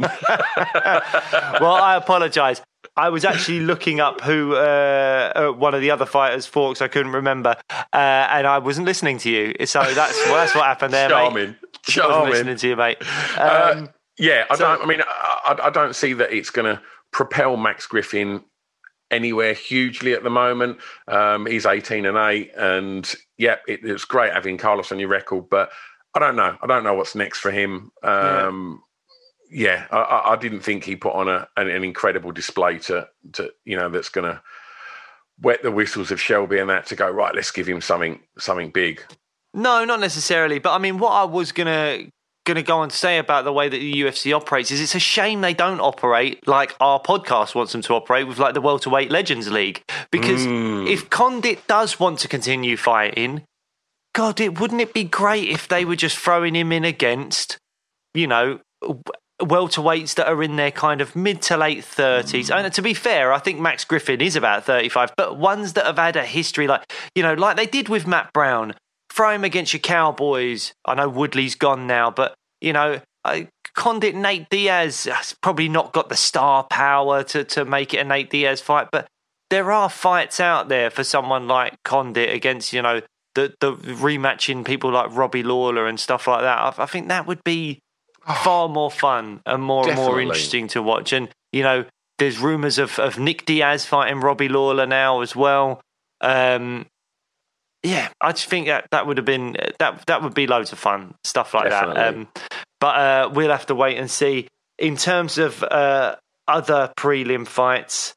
Well, I apologise. I was actually looking up who uh, uh, one of the other fighters fought because I couldn't remember, uh, and I wasn't listening to you. So that's well, that's what happened there, Charming. mate. Charming. I wasn't listening to you, mate. Um, uh, yeah, I so- don't. I mean, I, I don't see that it's going to propel Max Griffin anywhere hugely at the moment. Um, he's eighteen and eight, and yeah, it, it's great having Carlos on your record, but I don't know. I don't know what's next for him. Um, yeah, yeah I, I didn't think he put on a, an, an incredible display to, to you know, that's going to wet the whistles of Shelby and that to go, right, let's give him something something big. No, not necessarily. But I mean, what I was gonna gonna go on to say about the way that the U F C operates is it's a shame they don't operate like our podcast wants them to operate with, like the Welterweight Legends League. Because Mm. if Condit does want to continue fighting, God, it wouldn't it be great if they were just throwing him in against, you know, welterweights that are in their kind of mid to late thirties. And to be fair, I think Max Griffin is about thirty-five, but ones that have had a history like, you know, like they did with Matt Brown. Throw him against your Cowboys. I know Woodley's gone now, but, you know, I, Condit, Nate Diaz has probably not got the star power to, to make it a Nate Diaz fight, but there are fights out there for someone like Condit against, you know, the, the rematching people like Robbie Lawler and stuff like that. I, I think that would be far more fun and more and more Definitely. interesting to watch. And, you know, there's rumours of, of Nick Diaz fighting Robbie Lawler now as well. Um, yeah, I just think that that would have been that that would be loads of fun, stuff like Definitely. that. Um, but uh, we'll have to wait and see. In terms of uh, other prelim fights,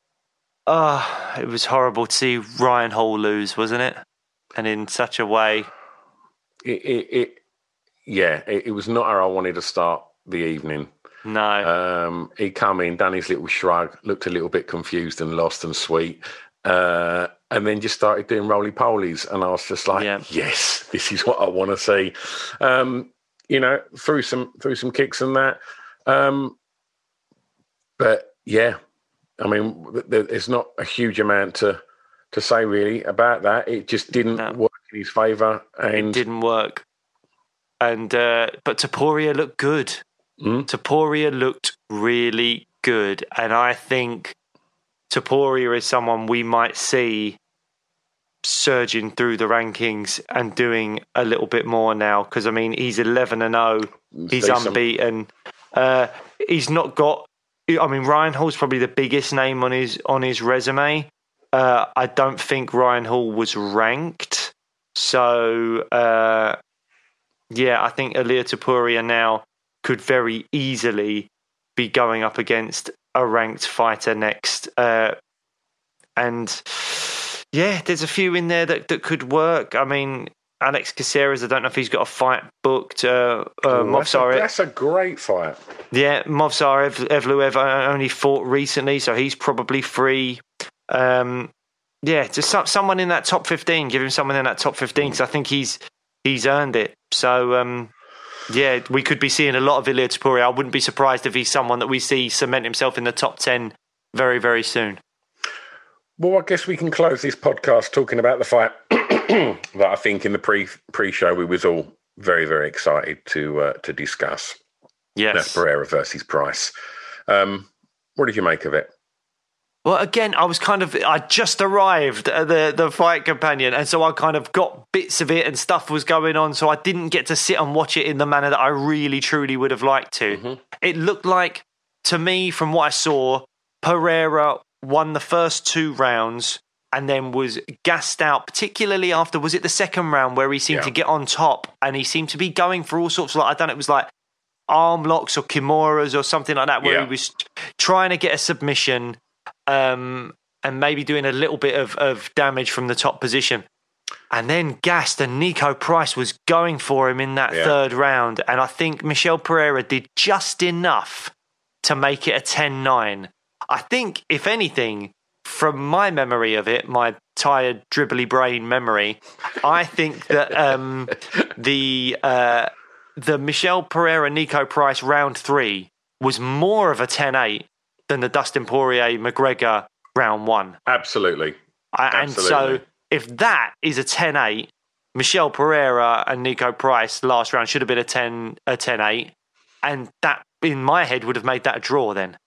oh, it was horrible to see Ryan Hall lose, wasn't it? And in such a way. It, it, it yeah, it, it was not how I wanted to start the evening. No. Um, he come in, done his little shrug, looked a little bit confused and lost and sweet, uh, and then just started doing roly-polies. And I was just like, Yeah. yes, this is what I want to see. Um, you know, through some through some kicks and that. Um, but, yeah, I mean, there, there's not a huge amount to, to say, really, about that. It just didn't No. work in his favour. And It didn't work. And uh, but Topuria looked good. Mm. Topuria looked really good. And I think Topuria is someone we might see surging through the rankings and doing a little bit more now. Because, I mean, he's eleven and oh. He's Decent. unbeaten. Uh, he's not got... I mean, Ryan Hall's probably the biggest name on his on his resume. Uh, I don't think Ryan Hall was ranked. So, uh, yeah, I think Ilia Topuria now could very easily be going up against a ranked fighter next. Uh, and, yeah, there's a few in there that, that could work. I mean, Alex Caceres, I don't know if he's got a fight booked. Uh, uh, Ooh, that's, a, Movsar, that's a great fight. yeah, Movsar Ev- Evloev only fought recently, so he's probably free. Um, yeah, just some, someone in that top fifteen. Give him someone in that top fifteen because I think he's he's earned it. So, um, Yeah, we could be seeing a lot of Ilia Topuria. I wouldn't be surprised if he's someone that we see cement himself in the top ten very, very soon. Well, I guess we can close this podcast talking about the fight that I think in the pre pre show we was all very, very excited to uh, to discuss. Yes, that's Pereira versus Price. Um, what did you make of it? Well, again, I was kind of, I just arrived at the, the Fight Companion, and so I kind of got bits of it and stuff was going on, so I didn't get to sit and watch it in the manner that I really, truly would have liked to. Mm-hmm. It looked like, to me, from what I saw, Pereira won the first two rounds and then was gassed out, particularly after, was it the second round where he seemed yeah. to get on top and he seemed to be going for all sorts of, like, I don't know, it was like arm locks or kimuras or something like that, where yeah. he was trying to get a submission um, and maybe doing a little bit of, of damage from the top position. And then gassed, and Nico Price was going for him in that yeah. third round. And I think Michel Pereira did just enough to make it a ten nine. I think, if anything, from my memory of it, my tired, dribbly brain memory, I think that um, the uh, the Michel Pereira Nico Price round three was more of a ten eight than the Dustin Poirier McGregor round one. Absolutely. I, and Absolutely. so if that is a ten eight, Michel Pereira and Nico Price last round should have been a ten a ten eight, and that in my head would have made that a draw then.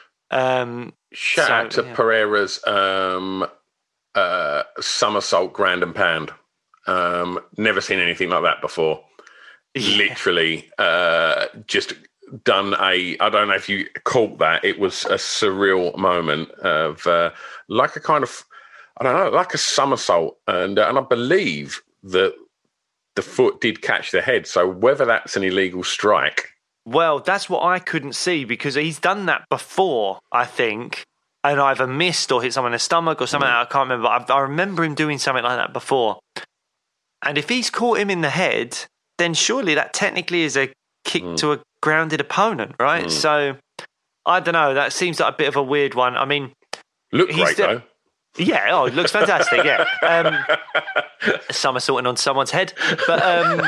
Um, Shout so, out to yeah. Pereira's um, uh, somersault ground and pound. Um, never seen anything like that before. Yeah. Literally, uh, just done a. I don't know if you caught that. It was a surreal moment of uh, like a kind of, I don't know, like a somersault, and uh, and I believe that the foot did catch the head. So whether that's an illegal strike. Well, that's what I couldn't see, because he's done that before, I think, and either missed or hit someone in the stomach or something. Mm. I can't remember. I, I remember him doing something like that before. And if he's caught him in the head, then surely that technically is a kick mm. to a grounded opponent, right? Mm. So, I don't know. That seems like a bit of a weird one. I mean... Look great, de- though. Yeah, oh, it looks fantastic, yeah. Um, somersaulting on someone's head. But, um,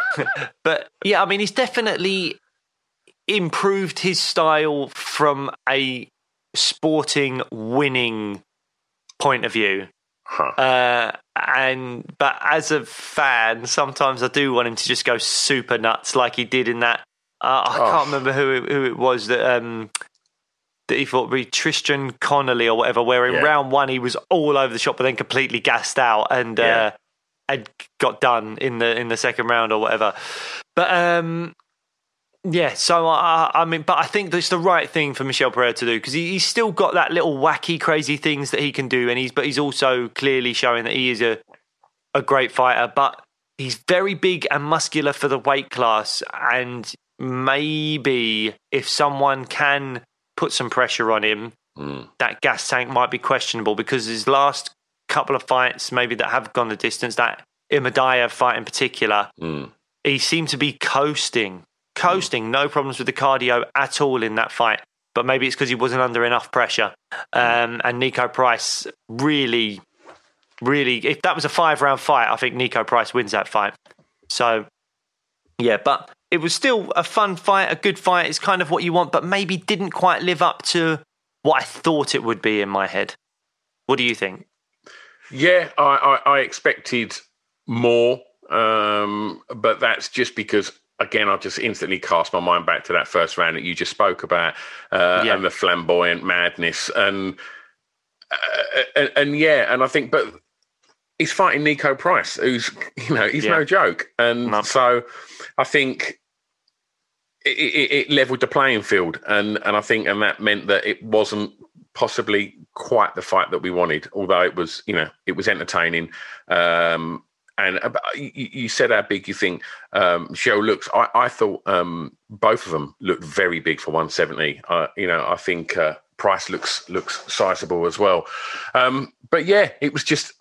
but yeah, I mean, he's definitely improved his style from a sporting winning point of view. Huh. Uh, and but as a fan, sometimes I do want him to just go super nuts like he did in that. Uh, I oh. can't remember who it, who it was that um, that he thought be Tristan Connolly or whatever. Where in yeah. round one he was all over the shop, but then completely gassed out and yeah. uh, and got done in the in the second round or whatever. But um, yeah, so I, I mean, but I think that's the right thing for Michel Pereira to do, because he, he's still got that little wacky, crazy things that he can do, and he's but he's also clearly showing that he is a a great fighter. But he's very big and muscular for the weight class, and maybe if someone can put some pressure on him, mm. that gas tank might be questionable, because his last couple of fights, maybe that have gone the distance, that Imadaev fight in particular, mm. he seemed to be coasting. Coasting, no problems with the cardio at all in that fight. But maybe it's because he wasn't under enough pressure. Um, and Nico Price really, really, if that was a five-round fight, I think Nico Price wins that fight. So, yeah, but it was still a fun fight, a good fight. It's kind of what you want, but maybe didn't quite live up to what I thought it would be in my head. What do you think? Yeah, I, I, I expected more, um, but that's just because... Again, I just instantly cast my mind back to that first round that you just spoke about, uh, yeah. and the flamboyant madness, and, uh, and and yeah, and I think, but he's fighting Nico Price, who's you know he's yeah. no joke, and no. so I think it, it, it leveled the playing field, and and I think and that meant that it wasn't possibly quite the fight that we wanted, although it was you know it was entertaining. Um, And uh, you, you said how big you think um, Michel looks. I, I thought um, both of them looked very big for one seventy. Uh, you know, I think uh, Price looks looks sizable as well. Um, but yeah, it was just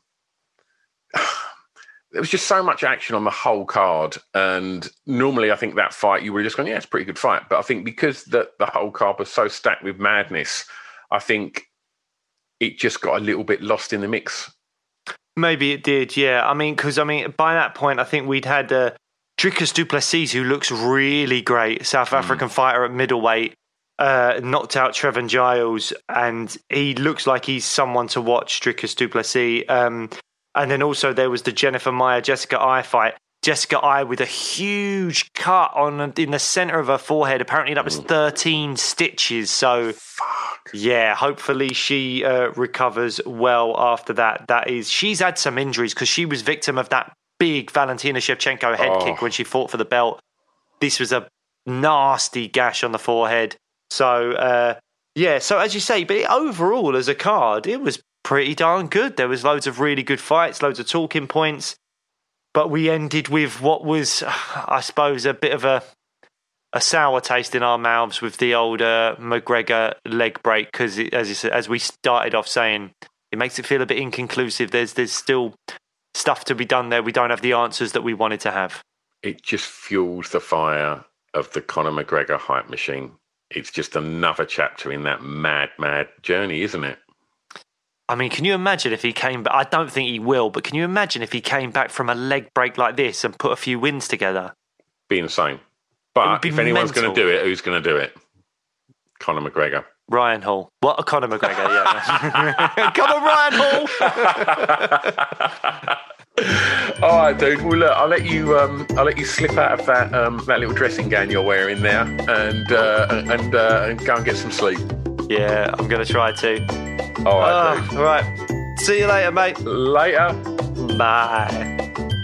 there was just so much action on the whole card. And normally, I think that fight you would have just gone, yeah, it's a pretty good fight. But I think because the the whole card was so stacked with madness, I think it just got a little bit lost in the mix. Maybe it did, yeah. I mean, because I mean, by that point, I think we'd had uh, Dricus du Plessis, who looks really great, South African mm. fighter at middleweight, uh, knocked out Trevin Giles, and he looks like he's someone to watch, Dricus du Plessis. Um, and then also there was the Jennifer Maia, Jessica Ai fight. Jessica Ai with a huge cut on in the centre of her forehead. Apparently that was thirteen stitches. So, Fuck. yeah, hopefully she uh, recovers well after that. That is, she's had some injuries because she was victim of that big Valentina Shevchenko head oh. kick when she fought for the belt. This was a nasty gash on the forehead. So, uh, yeah, so as you say, but overall as a card, it was pretty darn good. There was loads of really good fights, loads of talking points. But we ended with what was, I suppose, a bit of a a sour taste in our mouths with the old uh, McGregor leg break, because as you said, as we started off saying, it makes it feel a bit inconclusive. There's there's still stuff to be done there. We don't have the answers that we wanted to have. It just fuels the fire of the Conor McGregor hype machine. It's just another chapter in that mad, mad journey, isn't it? I mean, can you imagine if he came back? I don't think he will, but can you imagine if he came back from a leg break like this and put a few wins together? Be insane. But if anyone's going to do it, who's going to do it? Conor McGregor. Ryan Hall. What a Conor McGregor, yeah. Come on, Ryan Hall. All right, dude. Well, look, I'll let you. Um, I'll let you slip out of that um, that little dressing gown you're wearing there, and uh, and uh, and go and get some sleep. Yeah, I'm going to try to. All right, oh, all right. See you later, mate. Later. Bye.